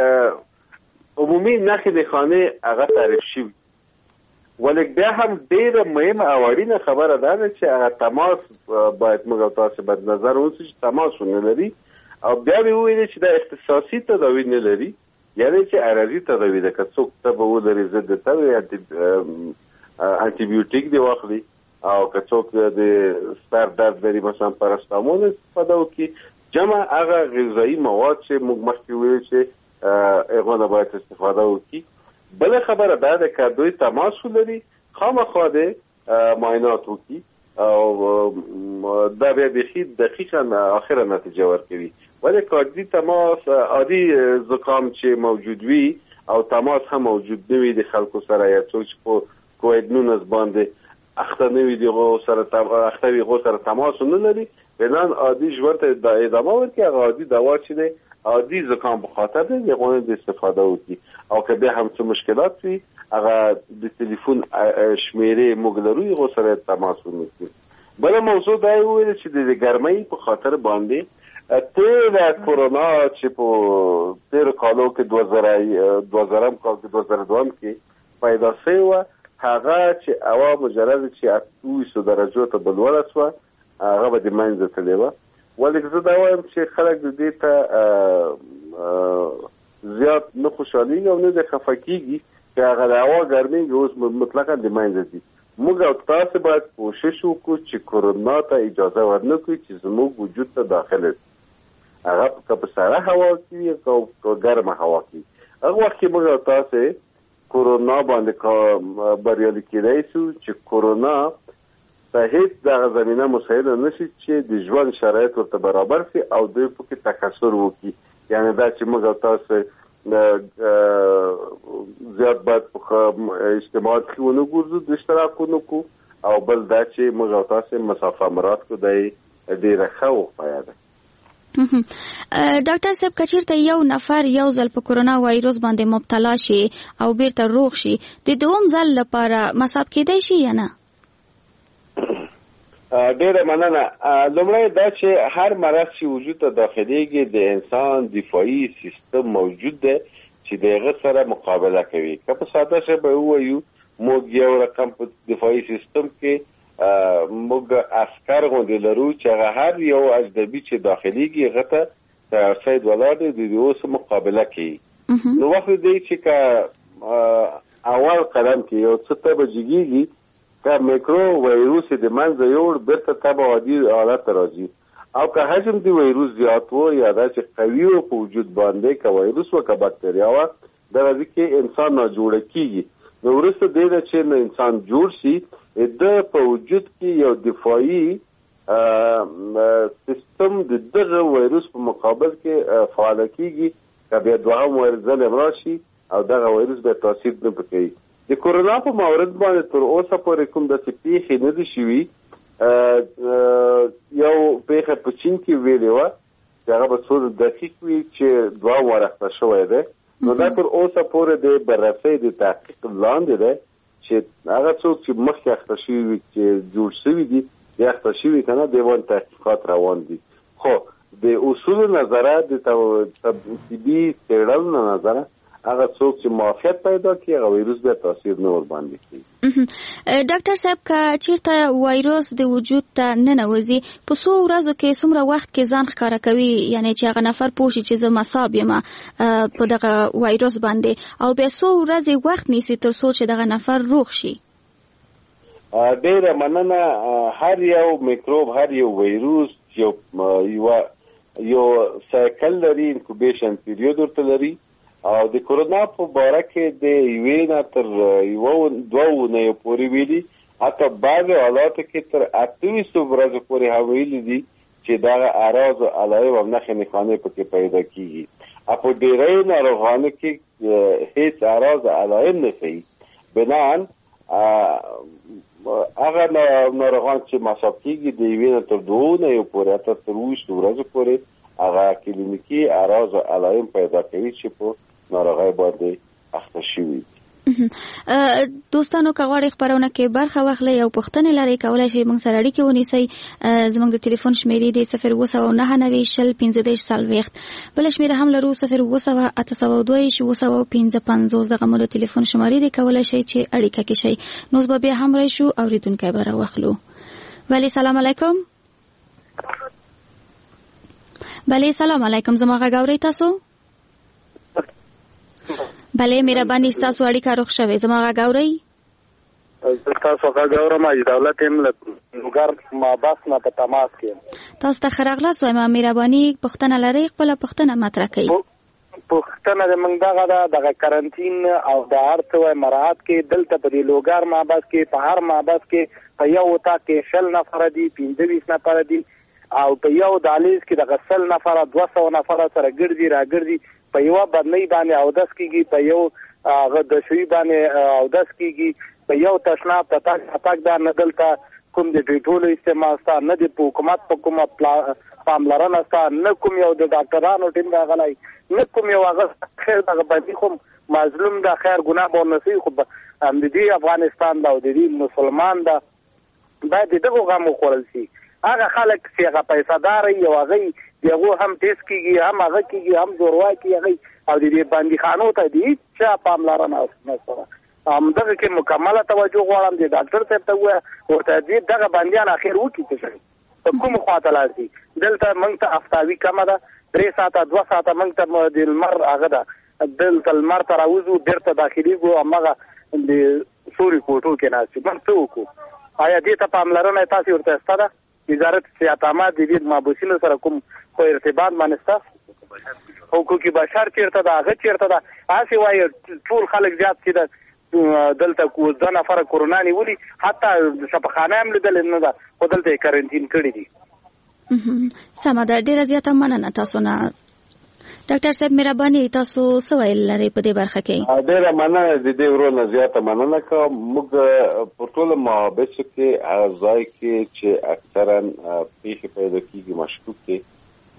چې عمومي نښې نښانې هغه تعریف شوي، ولې بیا هم ډېره مهمه او اړینه خبره دا ده چې هغه تماس باید موږ او تاسو باید نظر اوسي چې تماس ونه لري. او بیا مې وویلې چې دا اختصاصي تداوي نه لري، یعنې چې عرضي تداوي ده. که څوک تبه ولري ضد تبې انټي بیوټیک دې واخلي، او که څوک د سر درد لري مثلا پاراسټامول استفاده وکړي. جمع هغه غذایي مواد چې موږ مخکې ویل چې هغه نه باید استفاده وکړي. بله خبره دا ده که دوی تماس ولري خامخا د معاینات وکړي، او دا بیا بیخي دقیقا آخره نتیجه ورکوي. ولې که عادي تماس، عادي زکام چې موجود وي او تماس هم موجود نه وي د خلکو سره، یا څوک چې په کووید نولس باندې اخته نه وي د هغو سره اخته وي هغو سره تماس نه لري، بنان عادي ژوند ته ادامه ورکړي. هغه عادي دوا چې دی عادي زکام په خاطر دی هغه د استفاده وکړي. او که بیا هم څه مشکلات وي هغه د تلیفون شمیرې موږ لرو هغو سره تماس ونیسي. بله موضوع دا یې وویل چې د ګرمۍ په خاطر باندې تیره کرونا چې په تیرو کالو کې دوه زره دوه زرم کال کې دوه زره دوم کې پیدا شوې وه، هغه چې هوا مجرد چې اته ویشتو درجو ته به لوړه شوه، هغه به د منځه تللې وه. ولې زه دا وایم چې خلک د دې ته زیات نه خوشحالېږي او نه د خفه کېږي چې هغه د هوا ګرمېږي، اوس مطلقا د منځه ځي. موږ او تاسو باید کوشش وکړو چې کرونا ته اجازه ورنه کړو چې زموږ وجود ته داخله شي، هغه که په سړه هوا کې وي که په ګرمه هوا کې. هغه وخت کې موږ او تاسو کرونا باندې بریالي کېدای شو چې کرونا ته هیڅ دغه زمینه مساعده نشي چې د ژوند شرایط ورته برابر شي او دوی پکې تکثر وکړي. یعنې دا چې موږ او تاسو زیات باید په اجتماعات کې ونه ګرځو، د اشتراک ونه کړو، او بل دا چې موږ او تاسو مسافه مراد کړو، دا یې ډېره ښه وښیه ده. ډاکټر صاحب کچیرته یو نفر یو ځل په کورونا وایروس باندې مبتلا شي او بیرته روغ شي د دوم ځل لپاره مصاب کېدای شي یا نه؟ ډیره مننه. لومړی دا چې هر مرض چې وجود ته داخليږي د انسان دفاعي سیستم موجود دی چې دغه سره مقابله کوي. که په ساده ژبه ووایو موږ یو رقم په دفاعي سیستم کې موږ عسكر غوندې لرو چې هغه هر یو اجنبي چې داخليږي هغه ته سید ولاده د دې اوس مقابله کوي. نو وخت دی چې که اول قدم کې یو څه ته بجګيږي که میکرو وایروس د منځه یوړ بیرته تبع عادي حالت راځي او که حجم دی وایروس زیات وو یا دا چې قوي او په وجود باندې که وایروس او که باکتریا و دا راځي کې انسان نه جوړ کیږي. نو ورسته دی چې نو انسان جوړ شي د په وجود کې یو دفاعي سیستم د دغه وایروس په مقابل کې فعال کیږي که بیا دوهم وایروس راشي او دغه وایروس به تاثیر نه کوي. د کورونا په مورد باندې تر اوسه پورې کوم د پیښې نه دي شوي. یو پیښه په چین کې ویلې وه چې هغه به څو دقیق وي چې دوه ورخته شوی دی. نو دا تر اوسه پورې د بررسۍ د تحقیق لاندې دی چې هغه څوک چې مخکې اخته شوي وي چې جوړ شوي دي د اخته شوي که نه د باندې تحقیقات روان دي. خو د اصولو نظره د طبي څېړنو نه نظره هغه څوک چې معافیت پیدا کړي هغه وایروس بیا تاثیر نه ورباندې کوي. ډاکټر صاحب که چیرته وایروس د وجود ته ننوځي په څو ورځو کې څومره وخت کې ځان ښکاره کوي یعنی چې هغه نفر پوه شي چې زه مصاب یم په دغه وایروس باندې او بیا څو ورځې وخت نیسي تر څو چې دغه نفر روغ شي؟ ډیره مننه. هر یو میکروب هر یو وایروس یو یو سایکل لري انکوبیشن پیریود ورته لري او د کورونا په باره کې د یوې نه تر یو دوه اونیو پورې ویلي حتی بعضې حالاتو کې تر اته ویشتو ورځو پورې هم ویلي دي چې دغه اعراض او علایب او نښې نښانې پکې پیدا کېږي. او په ډېری ناروغانو کې هېڅ اعراض او علایب نه ښیي. بنان هغه ناروغان چې مصاب کېږي د یوې نه تر دوه اونیو پورې حتی تر ویشتو ورځو پورې هغه کلینیکي اعراض او علایب پیدا کوي چې په ناروغۍ باندې اخته شوي. دوستانو که غواړئ خپرونه کې برخه واخلئ او پوښتنې لرئ کولی شئ موږ سره اړیکې ونیسئ. زموږ د ټلیفون شمیرې دی صفر اووه سوه نهه نوي شل پنځه دېرش څلوېښت. بله شمیره هم لرو صفر اووه سوه اته سوه دوه ویشت اووه سوه پنځه پنځوس. دغه مو د ټلیفون شمارې دی کولی شئ چې اړیکه کې شئ. نو به بیا هم راشو اورېدونکی به راواخلو. بله سلام علیکم. بله سلام علیکم. زما غږ اورئ تاسو؟ بله مهرباني ستاسو اړیکه روغ شوې. زما غږ اورئ؟ زه تاسو غږ اورم. حاجي دولت یم له لوګر مابس نه په تماس کې یم. تاسو ته ښه راغلاست وایم. مهرباني پوښتنه لرئ خپله پوښتنه مطرح کړئ. پوښتنه زموږ دغه ده دغه کرنټین او د هر څه وایي مراعات کې دلته په دې لوګر مابس کې په هر مابس کې په یو اتاق کې شل نفره دي پنځه ویشت نفره دي او په یو دهلیز کې دغه سل نفره دوه سوه نفره سره ګرځي راګرځي په یوه بدنۍ باندې اودس کېږي په یو هغه دشوي باندې اودس کېږي په یو تشناب تتک تتک دا نه دلته کوم د ډیټولو استعمال شته نه د حکومت په کومه پاملرنه شته نه کوم یو د ډاکټرانو ټیم راغلی نه کوم یو هغه خیر دغه بندي خو مظلوم ده خیر ګناه به ورنه شوي خو د دې افغانستان ده او د دې مسلمان ده باید د دغو غم وخوړل شي. هغه خلک چې هغه پیسهدار وي او هغوی د هغو هم ټیسټ کېږي هم هغه کېږي هم زورواکي هغوی او د دې بندیخانو ته د هېڅ چا پاملرنه نشته. همدغه کې مکمله توجه غواړم د ډاکټر صاحب ته ووایه ورته دې دغه بندیان اخر وکړي څه شی په کومو خواته لاړ شي. دلته موږ ته افتاوي کمه ده درې ساعته دوه ساعته موږ ته د لمر هغه ده دلته لمر ته راوځو بېرته داخلېږو همغه د سوري کوټو کې ناست یو. موږ څه وکړو؟ آیا دې ته پاملرنه تاسې ورته شته ده؟ وزارت صحت د دې محبوسینو سره کوم په ارتباط باندې شته؟ حقوق بشر چیرته ده هغه چیرته ده؟ هسې وایي ټول خلک زیات چې ده دلته دوه نفره کورونا نیولي حتی شفاخانه هم لیدلې نه ده خو دلته یې کرنټین کړي دي. سمه ده ډېره زیاته مننه تاسو نه. ډاکټر صاحب مهرباني تاسو څه ویل لرئ په دې برخه کې؟ ډېره مننه د دې ورونه زیاته مننه کوم. موږ په ټولو محابسو کې هغه ځای کې چې اکثرا پیښې پیدا کېږي مشکوک کې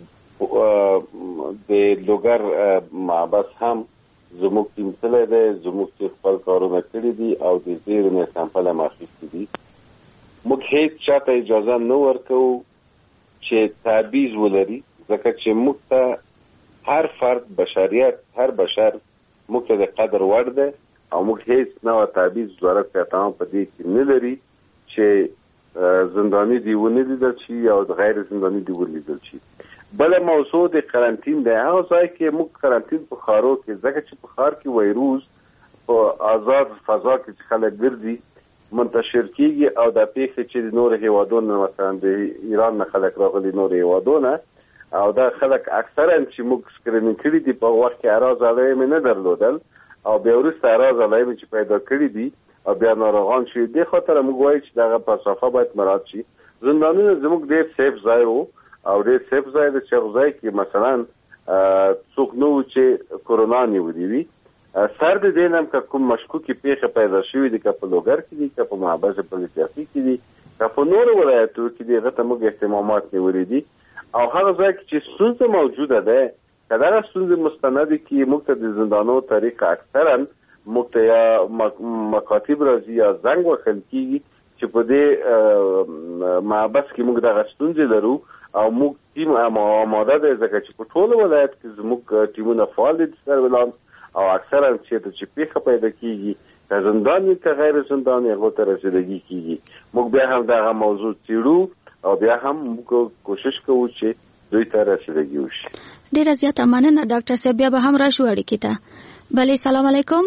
د لوګر معبس هم زموږ ټیم تللی دی، زموږ چې خپل کارونه کړي دي او د زیرو نه سمپل هم اخیستي دي. موږ هیڅ چاته اجازه نه ورکوو چې تعویض ولري، ځکه چې موږ ته هر فرد بشریت، هر بشر موږ ته د قدر وړ دی او موږ هیڅ نوع تعویض ضرورت یا تمام په دې کې نه لري چې زنداني دی ونه لیدل شي او غیر زنداني دی ولیدل شي. بل موضوع د قرنطین دی، هغه ځای کې موږ قرنطین په ښارو کې، ځکه چې په ښار کې وایروس په آزاد فضا کې چې خلک ګرځي منتشر کیږي او د پیښې چې د نور هیوادونو مثلا د ایران نه خلک راغلي نور هیوادونه او دا خلک اکثرا چې موږ سکرینینګ کړي دي په وخت کې اراز علایم نه درلودل او بیا وروسته اراز علایم چې پیدا کړي دي او بیا ناروغان شي. دې خاطر موږ وایو چې دغه مسافه باید مراعات شي. زندانونه زموږ ډېر سیف ځای وو او ډېر سیف ځای د چې ځای کې مثلا څوک نو چې کورونا نیولې وي سر د دې نام کوم مشکوکي پیښه پیدا شوې دي که په لوګر کې دي که په محبس پولیسیاسي کې دي که په نورو ولایتو کې دي، هغه ته موږ اهتمامات نیولې دي او هغه ځای کې چې ستونزه موجوده ده که دغه ستونزې مستندې کې موږ ته د زندانو طریقه اکثرا موږ ته یا مکاتب راځي یا زنګ وهل کېږي چې په دې محبس کې موږ دغه ستونزې لرو او موږ ټیم آماده دی، ځکه چې په ټولو ولایت کې زموږ ټیمونه فعال دي سرویلانس او اکثرا چې چې پیښه پیدا کیږي که زندان وي که غیر زندان هغو ته رسیدګي کیږي. موږ بیا هم دغه موضوع څېړو او بیا هم موږ کوشش کوو چې دوی ته رسیدګي وشي. ډېره زیاته مننه ډاکټر صاحب، بیا به هم راشو اړیکې ته. بلې سلام علیکم.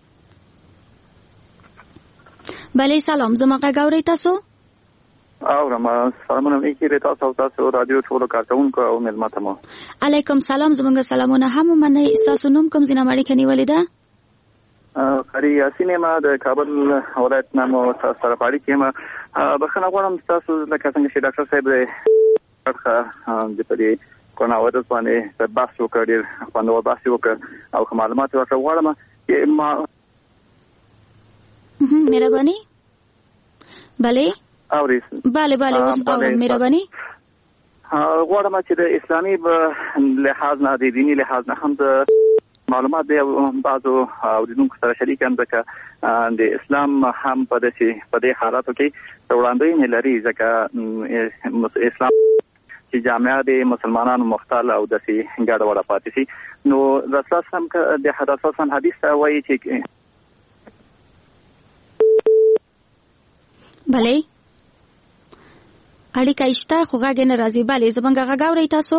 بلې سلام، زما غږ اورئ تاسو؟ اورم. سلامونه لیکي تاسو او تاسو رادیو ټولو کارکونکو او مېلمه ته مو. علیکم سلام، زموږ سلامونه هم منئ. ستاسو نوم کوم ځای نه اړیکه نیولې ده؟ قری یاسین ما د کابل ولایت نه مو تاسو سره اړیکه یم. بخښنه غواړم تاسو لکه څنګه چې ډاکټر صاحب د دې کورونا وایرس باندې بحث وکړ، ډېر خوندور بحث وکړ او معلومات ورکړ. غواړم ما مهرباني بله اوري بله بله اوس اورم. مهرباني غواړم چې د اسلامي لحاظ نه د دیني لحاظ نه هم د معلومات د بعضو اوریدونکو سره شریک هم، ځکه د اسلام هم په دې په دې حالاتو کې وړاندوینې لري، ځکه اسلام چې جامعه د مسلمانانو مختل او داسې ګډه وډه پاتې شي. نو رسول هم د حدیث حدیث وایي چې بله اړیکه شته خو غږ نه راځي. بله زمونږ غږ اورئ تاسو؟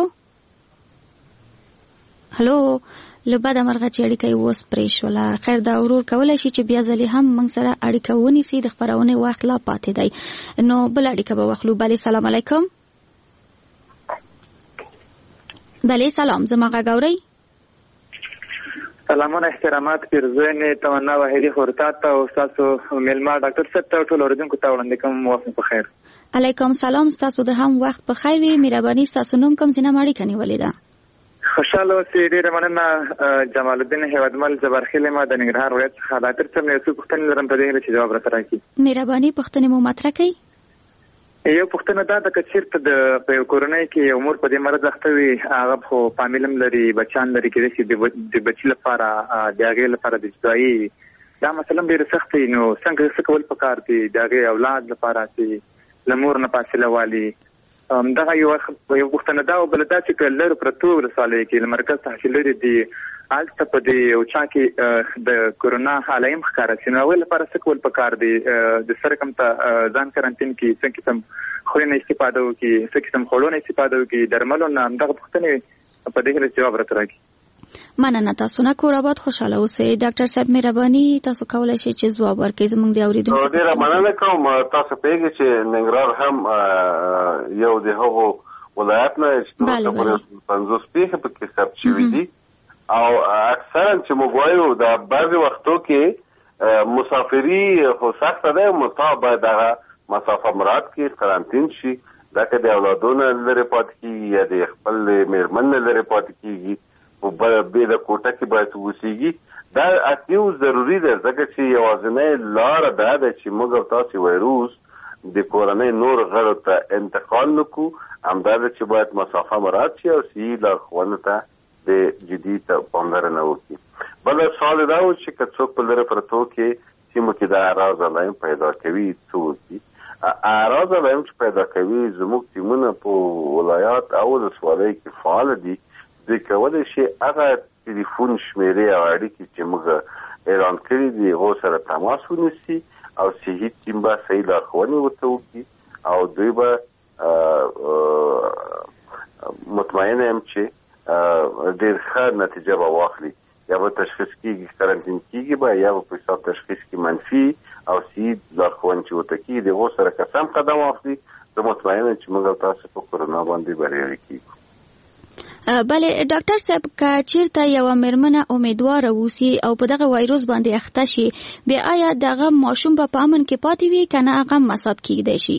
هلو، له بده مرغه چې اړیکه یې اوس پرې شوله. خیر دا ورور کولی شي چې بیا ځلې هم موږ سره اړیکه ونیسي، د خپرونې وخت لا پاتې دی. نو بل اړیکه به واخلو. بله سلام علیکم. بله سلام، زما غږ اورئ؟ سلامونه احترامات پیرزوین تمنا وحیدی خورتات ته او تاسو مېلمه ډاکټر صاحب ته ټول اوریدونکو ته وړاندې کوم وخت په خیر. علیکم سلام، تاسو د هم وخت په خیر وي. مهرباني تاسو نوم کوم ځای نه اړیکه نیولې ده؟ خوشاله اوسئ. ډېره مننه. جمال الدین هیوادمل جبارخیل ما د ننګرهار ولایت څخه. ډاکټر صاحب نه څو پوښتنې لرم په دې اړه چې جواب راته راکړي. مهرباني پوښتنې مو مطرح کړئ. یو پوښتنه دا ده که چېرته د په یو کورنۍ کې یو مور په دې مرض اخته وي، هغه خو فامیل هم لري، بچیان لري، کېدای شي د بچي لپاره د هغې لپاره د جدایي دا مثلا ډېره سخته وي، نو څنګه څه کول پکار دي د هغې اولاد لپاره چې له مور نه فاصله والي؟ دغه یو یو پوښتنه دا او بله دا چې که لرې پرتو ولسوالۍ کې له مرکز څخه چې لرې دي هلته په دې یو چا کې د کورونا علایم ښکاره شي، نو هغوی لپاره څه کول پکار دي؟ د سره کوم ته ځان کرنټین کې څه قسم خوري نه استفاده وکړي، څه قسم خوړو نه استفاده وکړي، درملو نه؟ همدغه پوښتنې په دې هیله جواب راته راکړي. مننه. تاسو نه کور آباد خوشاله اوسئ. ډاکټر صاحب مهرباني تاسو کولی شئ چې ځواب ورکړئ زموږ د اورېدونکو. ډېره مننه کوم. تاسو پوهېږئ چې ننګرهار هم یو د هغو ولایت نه چې پنځوس پیښې پکې ثبت شوي دي او اکثرا چې موږ وایو د بعضې وختو کې مسافري خو سخته ده، مصاب باید هغه مسافه مراعات کړي، قرنطین شي، دا که د اولادونه لرې پاتې کېږي یا د خپل مېرمن نه لرې پاتې کېږي بېله کوټه کې باید اوسېږي. دا اصلي ضروري ده، ځکه چې یوازینۍ لاره دا ده چې موږ او تاسې وایروس د کورنۍ نور غړو ته انتقال نکو، همدا ده چې باید مسافه مراعات شي او صحي لارښوونو ته د جدي پاملرنه وکړي. بله سوال دا و چې که څوک په لرې پرتو کې سیمو کې د اعراض علایم پیدا کوي څه وکړي؟ اعراض علایم چې پیدا کوي زموږ ټیمونه په ولایات او ولسوالیو کې فعال دي، دوی کولی شي هغه ټلیفون شمیرې او اړیکې چې موږ اعلان کړي دي هغو سره تماس ونیسي او صحي ټیم به صحیح لارښوونې ورته وکړي او دوی به مطمئنه یم چې ډېر ښه نتیجه به واخلي. یا به تشخیص کېږي کارانتین کېږي به یا به په حساب تشخیص کې منفي او صحي لارښوونې چې ورته کېږي د هغو سره که سم قدم واخلي، زه مطمئنه یم چې موږ او تاسو په کرونا باندې بریالي کېږو. بله ډاکټر صاحب، که چیرته یوه مېرمنه امیدواره اوسي او په دغه وایروس باندې اخته شي، بیا آیا دغه ماشوم به په امن کې پاتې وي که نه هغه مصاب کېدی شي؟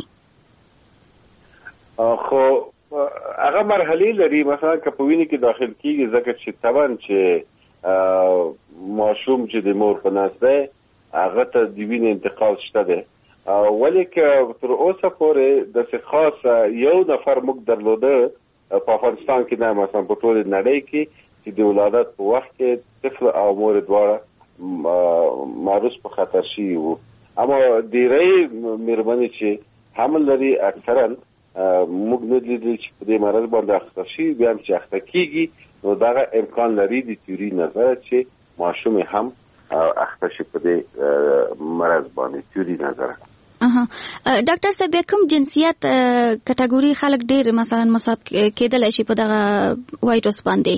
خو هغه مرحلې لري، مثلا که په وینې کې داخل کېږي، ځکه چې طبعا چې ماشوم چې د مور په نس دی هغه ته د وینې انتقال شته دی، ولې که تر اوسه پورې داسې خاص یو نفر موږ درلوده په افغانستان کې نه، مثلا په ټول نړۍ کې چې د ولادت په وخت کې طفل او مور دواړه معروض په خطر شوي وو. اما ډېری مېرمنې چې حمل لري اکثرا موږ نه لیدل چې په دې مرض باندې اخته شي، بیا هم چې اخته کېږي نو دغه امکان لري د تیوري نظر چې ماشوم هم اخته شي په دې مرض باندې تیوري نظر. ډاکټر صاحب، کوم جنسیت کټګوري خلک ډېر مثلا مصاب کېدلی شي په دغه وایروس باندې؟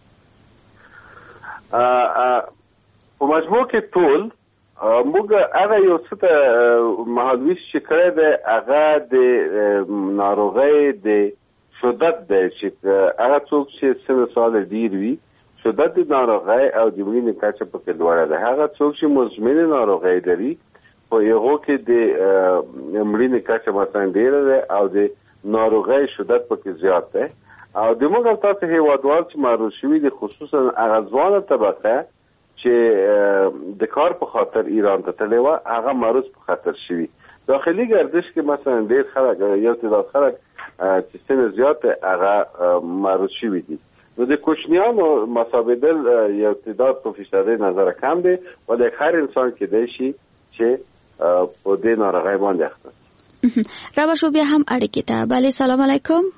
په مجموع کې ټول موږ هغه یو څه ته مهالویش چې کړی دی هغه د ناروغۍ د شدت دی، چې هغه څوک چې سن سال ډېر وي شدت د ناروغۍ او د مړینې کچه پکې لوړه ده. هغه څوک چې مزمنې ناروغۍ لري په یغو کې د مړینې کچه مثلا ډېره ده او د ناروغۍ شدت پکې زیات ده. او د موږ تاسو هیوادوال چې معروض شوي دي، خصوصا هغه ځوانه طبقه چې د کار په خاطر ایران ته تللی وه، هغه معروض په خطر شوي. داخلي گردش کې مثلا ډېر خلک یو تعداد خلک چې سن زیات هغه معروض شوي دي. نو د کوچنیانو مصابېدل یو تعداد په فیصدي نظره کم دی، ولی هر انسان کېدی شي چې په دې ناروغۍ باندې اخته. را شو بیا هم اړیکې ته. بله سلام علیکم.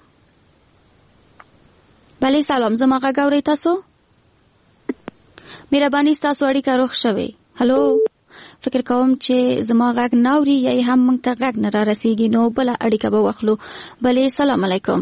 بله سلام، زما غږ اورئ تاسو؟ مهرباني ستاسو اړیکه روغ شوې. هلو، فکر کوم چې زما غږ نه اوري یا هم موږ ته غږ نه را رسیږي، نو بله اړیکه به واخلو. بله سلام علیکم.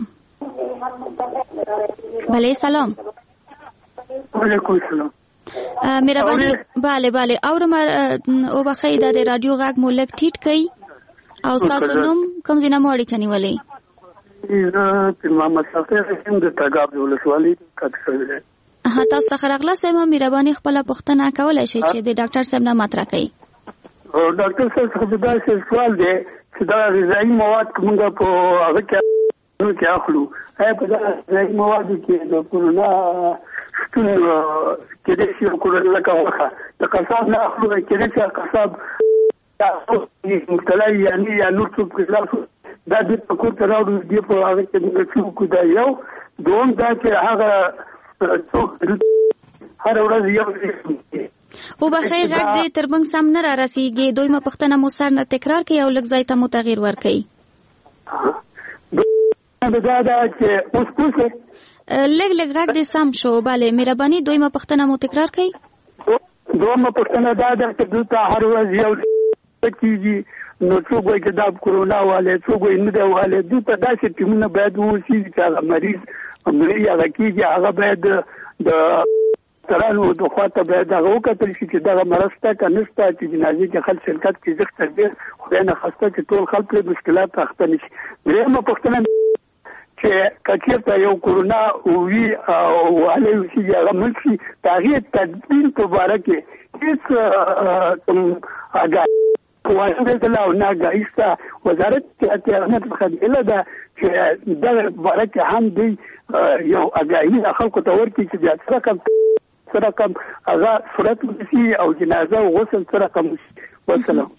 بله سلام. وعلیکم السلام. مهرباني بله بله اورم او بخی د رادیو غږ مو لږ ټیټ کړئ او تاسو نوم کوم ځای نه مو اړیکه نیولې؟ زه پیر محمد صافی یم د تګاب د ولسوالۍ کټ. ها، تاسو ته ښه راغلاست. مهرباني خپله پوښتنه کولی شئ چې د ډاکټر صاحب نه مطرح کړئ. ډاکټر صاحب څخه داسې سوال دی چې دا غذایي مواد که موږ په هغه کې کې اخلو، آیا په دغه غذایي موادو کې د کرونا شتون کېدای شي کرونا لکه غوښه د قصاب نه اخلو، کېدای شي قصاب مبتلا یعنې یا نور څوک پرې دا دې په کور ته راوړو، دې په هغه کې موږ څه وکړو. دا یو. دوم دا چې هغه څوک هره ورځ یو او بخیر غږ دې تر موږ سم نه را رسیږي. دویمه پوښتنه مو سر نه تکرار کړئ او لږ ځای ته مو تغییر ورکړئ. دا دا چې اوس پوښتنه لږ لږ غږ دې سم شو. بله مهرباني دویمه پوښتنه مو تکرار کړئ. دویمه پوښتنه دا ده چې دلته هر ورځ یو کېږي، نو څوک وایي چې دا کرونا والی، څوک وایي نه دی والی. دلته داسې ټیمونه باید واوسي چې هغه مریض مړی هغه کېږي، هغه باید د ترانو د خوا ته باید هغه وکتل شي چې دغه مرض شته که نه شته، چې جنازې کې خلک شرکت کې زښت تر ډېر خدای نه خواسته چې ټول خلک پرې مشکلات اخته نه شي. درېیمه پوښتنه چې که چېرته یو کرونا وي او والی اوسېږي هغه مړ شي، د هغې تدبیر په باره کې هېڅ کوم آګاهي واردله او نه آګاهي شته. وزارت صحت امنیت څخه هیله ده چې دغه باره کې هم دوی یو آګاهي خلکو ته ورکړي چې بیا څه رقم څه رقم هغه صورت ونیسي او جنازه او غسل څه رقم وشي. والسلام.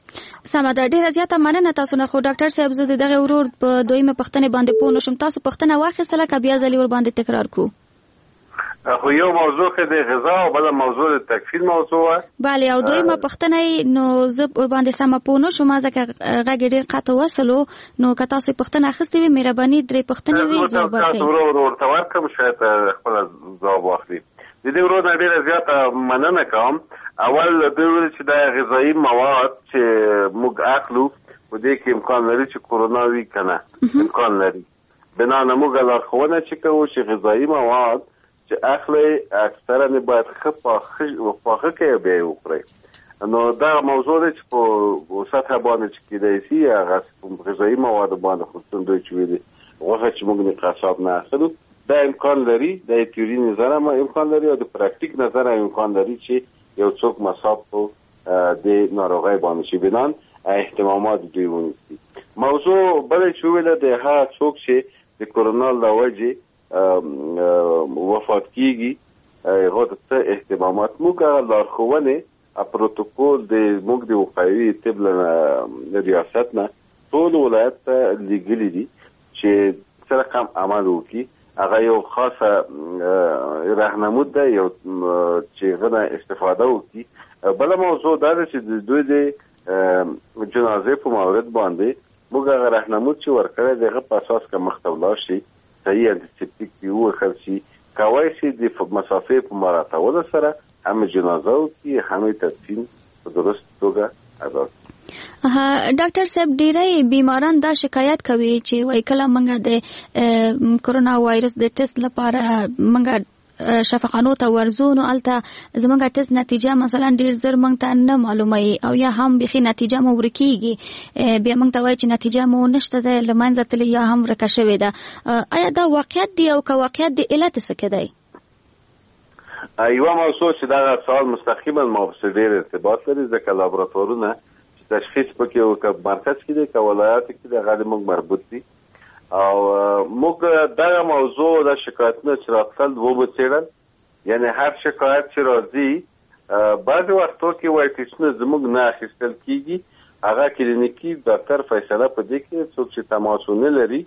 سمه ده، ډیره زیاته مننه تاسو نه. خو ډاکټر صاحب زه د دغه ورور په دویمه پوښتنه باندې پوه نشم. تاسو پوښتنه واخیستله که بیا ځلې ور باندې تکرار کو؟ خو یو موضوع کې د غذا او بل موضوع د تکفین موضوع و. بله، او دویمه پوښتنه نو زه ور باندې سمه پوه نشم ځکه غږ ډیر قطع وصلو. نو که تاسو پوښتنه اخیستې وي مهرباني درې پوښتنې وي ځواب ورکړئ. تاسو ورور ورته ورکړم شاید خپل ځواب واخلي. د دې ورور نه ډیره زیاته مننه کوم. اول د ویل چې د غذایی مواد چې موږ اخلو په دې کې امکان لري چې کورونا وي کنه، امکان لري. بنا نه موږ لارښوونه چې کوو چې غذایی مواد چې اخلي اکثرا نه باید ښه پاخه کې به وخورئ. نو دا موضوع دی چې په سطح باندې چې کېدای شي هغه غذایی مواد باندې خصوصا دوی چې ویلي غوښه چې موږ نه قصاب نه اخلو دا امکان لري. د تیوري نظر هم امکان لري او د پراکټیک نظر هم امکان لري چې یو څوک مصاب په د ناروغۍ باندې شي بنان اهتمامات دوی ونیسي. موضوع بل چې ویل د هغه څوک چې د کورونا له وجې وفات کیږي هغه ته اهتمامات موږ لارښوونه پروتوکول د موږ د وقایوي طب له ریاست نه ټول ولایت ته لیږلي دي چې سره کوم عمل وکړي. هغه یو خاصه راهنمود ده یو چې غنه استفاده وکړي. بل موضوع دا ده چې د دوی د جنازې په مورد باندې موږ هغه راهنمود چې ورکړی دغه په اساس که مخته ولاړ شي صحیح انټیسپټیک پی وخل شي کوای شي د مسافې په مراعاتولو سره هم جنازه وکړي هم تدفین په درست توګه ادا کړي. ډاکټر صاحب ډیری بیماران دا شکایت کوي چې وای کله موږ د کورونا وایرس د ټیسټ لپاره موږ شفاخانو ته ورځو نو الته زموږ ټیسټ نتیجه مثلا ډیر زر موږ ته نه معلومه او یا هم بخي نتیجه مو ورکیږي بیا موږ ته وای چې نتیجه مو نشته د لمنځه تل یا هم ورکه شوې ده. آیا دا واقعیت دی او که واقعیت دی علت څه کېدای؟ ایوه موضوع چې دا سوال مستقیما ما په ډیر ارتباط لري ځکه لابراتوارونه تشخیص پکې او که مرکز کې دی که ولایت کې دی هغه موږ مربوط دي او موږ دا موضوع د شکایتونو چې راتلل وبڅېړل. یعنی هر شکایت چې راځي بعضې وختو کې وایي ټیسټونه زموږ نه اخیستل کېږي هغه کلینیکي ډاکټر فیصله په دې کې څوک چې تماس ونه لري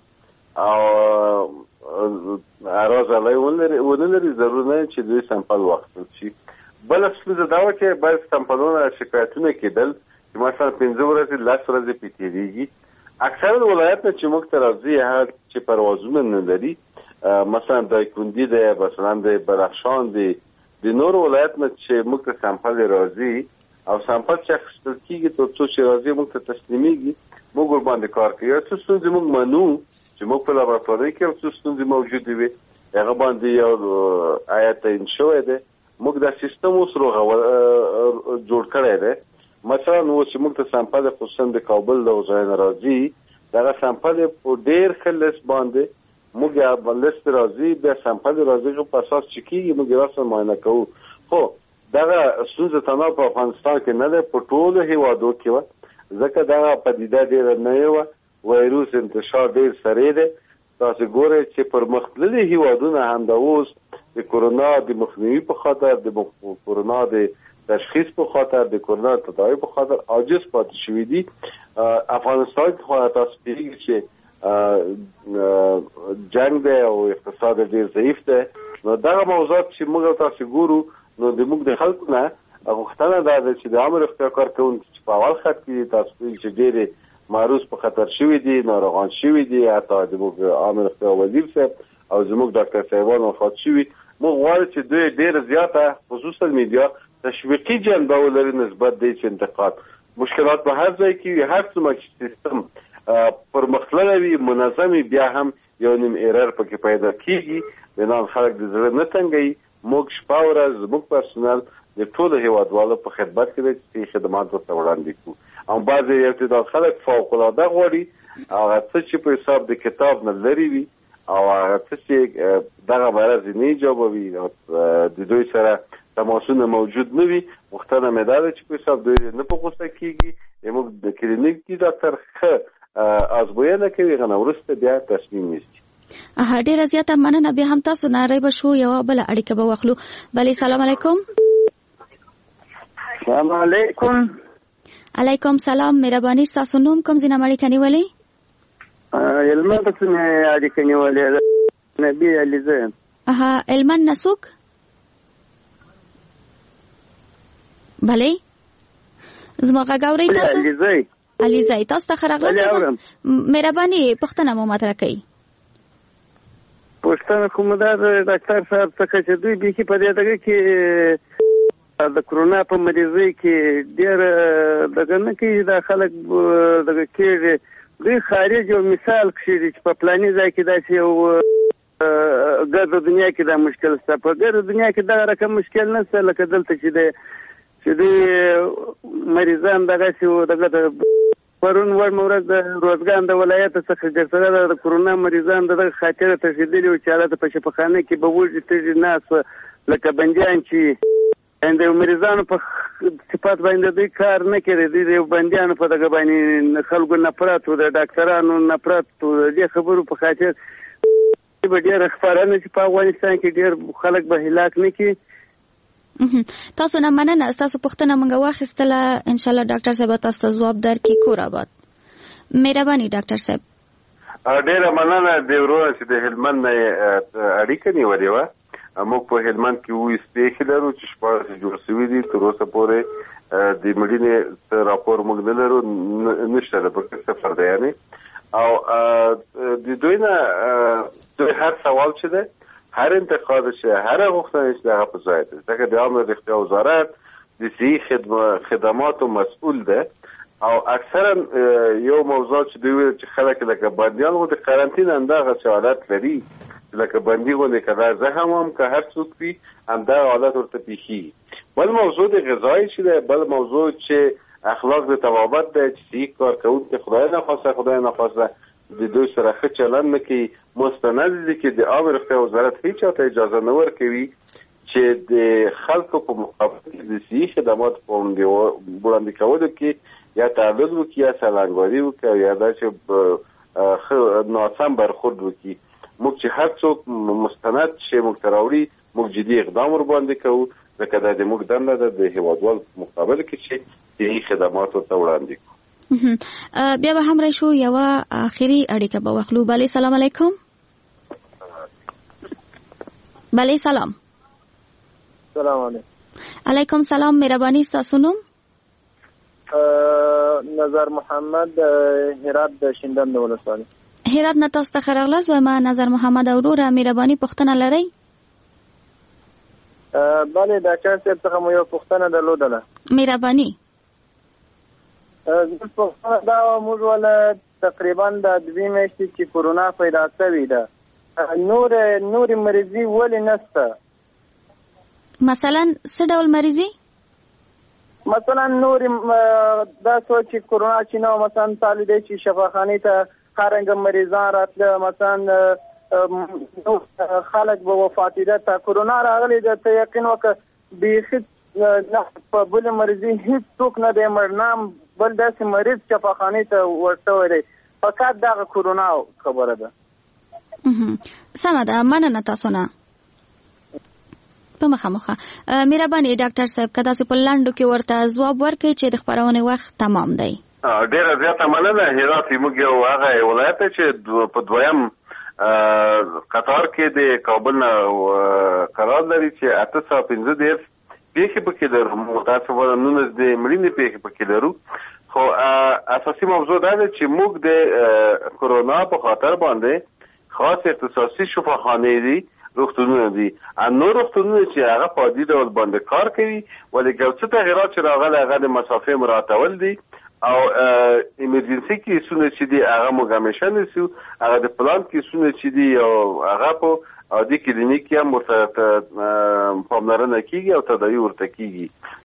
او اراز علی ونه لري ضرور نه چې دوی سمپل واخیستل شي. بله ستونزه دا وه چې باید سمپلونه شکایتونه کېدل چې مثلا پنځه ورځې لس ورځې پې تېرېږي. اکثره ولایت نه چې موږ ته راځي هغه چې پروازونه نه لري مثلا دایکندي دی مثلا د بدخشان دی د نورو ولایت نه چې موږ ته سمپل راځي او سمپل چې اخیستل کېږي تر څو چې راځي موږ ته تسلیمیږي موږ ورباندې کار کوي. یو څه ستونزې موږ منو چې موږ په لابراتواري کې یو څه ستونزې موجودې وي هغه باندې یو آیا تعین شوی دی موږ دا سیستم اوس جوړ کړی دی. مثلا اوس چې موږ ته سمپل خصوصا د کابل له ځای نه راځي دغه سمپل په ډېر ښه لیست باندې موږ یې لیست راځي بیا سمپل راځي په اساس چې کېږي موږ یې راسره معاینه کوو. خو دغه ستونزه تنها په افغانستان کې نه ده په ټولو هېوادو کې وه ځکه دغه پدیده ډېره نوې وه وایروس انتشار ډېر سریع دی. تاسو ګورئ چې پرمختللي هېوادونه همدا اوس د کورونا د مخنیوي په خاطر د کورونا د تشخیص په خاطر د کورونا تداوی په خاطر عاجز پاتې شوي دي. افغانستان کې خو تاسو پیږي چې جنگ دی او اقتصاد ډېر ضعیف دی. نو دغه موضوعات چې موږ تاسو ګورو نو د موږ د خلکو نه غوښتنه دا ده چې د عامه روغتیا کارکوونکي چې په اول خط کې تاسو پیږي چې ډېرې معروض په خطر شوي دي ناروغان شوي دي حتی زموږ عامه روغتیا وزیر صاحب او زموږ ډاکټر صاحبان وفات شوي. موږ غواړو چې دوی ډېره زیاته خصوصا میډیا تشویقي جنبه ولري نسبت دی چې انتقاد مشکلات په هر ځای کې هر څومره چې سیستم پرمختللی وي منظم بیا هم یو نیم ایرر پکې پیدا کېږي بنان خلک د زړه نه تنګوي. موږ شپه ورځ زموږ پرسونل د ټولو هېوادوالو په خدمت کې دی چې خدمات ورته وړاندې کړو. او بعضې ارتداد خلک فوقالعاده غواړي هغه څه چې په حساب د کتاب نه لرې وي او هغه څه چې دغه مرض یې نه ایجابوي د دوی سره تماسونه موجود نه وي. غوښتنه مې دا ده چې په حساب دوی نه په غوسه کېږي موږ د کلینیکي ډاکټر ښه ازموینه کوي هغه نه وروسته بیا تصمیم نیسي. ډېره زیاته مننه. بیا هم تاسو ناری به شو یوه بله اړیکه به واخلو. بلې سلام علیکم. سلام علیکم. علیکم سلام. مهرباني ستاسو نوم کوم ځای نه اړیکه نیولې؟ هلمند څخه مې اړیکه نیولې ده. نبی علیزی. اها هلمند نه څوک؟ بله زما غږ اورئ تاسو؟ علیزی. علیزی تاسو ته ښه راغلاست. مهرباني پوښتنه مو مطرح کړئ. پوښتنه خو مو دا د ډاکټر صاحب څخه چې دوی بیخي په دې دغه کې د کرونا په مریضۍ کې ډېر دغه نه کوي، دا خلک دغه کېږي دوی خارج یو مثال کښېږدي چې په فلاني ځای کې داسې یو ګرده دنیا کې دا مشکل شته. په ګرده دنیا کې دغه رقم مشکل نه شته لکه دلته چې دی چې دوی مریضان دغسې دغه د پرون وړمه ورځ د روزګان د ولایت څخه ګرځېدله د کرونا مریضان د دغه خاطره تښتېدلي وو چې هلته په شفاخانه کې به وږي تږي ناست لکه بندیان چې د مریضانو په صفات باندې دوی کار نه کوي. دوی د بندیانو په دغه باندې خلکو نفرت و، د ډاکټرانو نفرت و، د دې خبرو په خاطر به ډېره خپرانه چې په افغانستان کې ډېر خلک به هلاک نه کړي. تاسو نه مننه. ستاسو پوښتنه موږ واخیستله، انشاءالله ډاکټر صاحب تاسو ته ځواب درکړي. کور آباد. مهرباني ډاکټر صاحب. ډېره مننه د ورور چې د هلمند نه اړیکه نیولې وه. موږ په هلمند کې اووه پیښې لرو چې شپاړس جوړ شوي دي. تر اوسه پورې د مړینې څه راپور موږ نه لرو، نشته ده پکې صفر دی یعنې. او د دوی نه دوی هر سوال چې دی، هر انتقاد چې هر غوښتنه چې دغه په ځای ده، ځکه د عامه روغتیا وزارت د صحي خدماتو مسؤل ده. او اکثرا یو موضوع چې دوی ویل چې خلک لکه بندیان و د قرنطین همدغه حالت لري، لکه بندي غوندې که دا زه هم هم که هر څوک وي همدغه حالت ورته پیښیږي. بل موضوع د غذایي چې دی، بل موضوع چې اخلاق د طبابت دی چې صحي کار کوونکي خدای نخواسته خدای نخواسته د دوی سره ښه چلند نه کوي. مستند دي چې د عامه روغتیا وزارت هیچ چاته اجازه نه ورکوي چې د خلکو په مقابل کې د صحي خدماتو په وړاندې کولو کې یا تعدد وکړي یا سلنګواري وکړي یا دا چې ناسم برخورد وکړي. موږ چې هر څوک مستند شي موږ ته راوړي، موږ جدي اقدام ورباندې کوو، ځکه دا د موږ دنده ده د هېوادوال په مقابل کې چې صحي خدمات ورته وړاندې کړو. بیا به هم راشو یوه آخري اړیکه به واخلو. بله سلام علیکم. بله سلام. سلام علیکم. علیکم سلام. مهرباني ستاسو نوم؟ نظر محمد، هرات د شینډنډ ولسوالۍ. هرات نه تاسو ته ښه راغلاست. وایم نظر محمد وروره مهرباني پوښتنه لرئ؟ بله ډاکټر صاحب څخه مو یو پوښتنه درلودله. مهرباني. پوښتنه دا وه موږ وله تقریبا د دوې میاشتې چې کرونا پیدا شوې ده، نور نورې مریضي ولې نشته؟ مثلا څه ډول مریضي؟ مثلا نورې دا څه چې کرونا چې نه مثلا تعالی دی چې شفاخانې ته څرنګه مریضان راتله، مثلا خلک به وفاتېده. ته کرونا راغلی ده ته یقین وکړه بیخي په بلې مریضي هېڅ څوک نه دی مړ، نه بل داسې مریض شفاخانې ته ورشوی دی، فقط دغه کرونا خبره ده. سمه ده، مننه تاسو نه په مخامخه. مهرباني ډاکټر صاحب که تاسو په لنډو کې ورته ځواب ورکړئ چې د خپرونې وخت تمام دی. ډېره زیاته مننه. هرات زموږ یو هغه ولایت دی چې په دویم قطار کې د کابل نه قرار لري چې اته سوه پنځه دېرش پیښې پکې لرو، متاسفانه نولس د مړینې پیښې پکې لرو. خو اساسي موضوع دا ده چې موږ د کرونا په خاطر باندې خاص اختصاصي شفاخانې دي، روغتونونه دي. نور روغتونونه چې هغه په عادي ډول باندې کار کوي، ولې یو څه تغیرات چې راغلي هغه د مسافې مراعاتول دي او ایمرجنسي کیسونه چې دي هغه موږ همیشه نیسو، هغه د پلان کیسونه چې دي او هغه په عادي کلینیک کې هم ورته پاملرنه کیږي او تداوی ورته کیږي.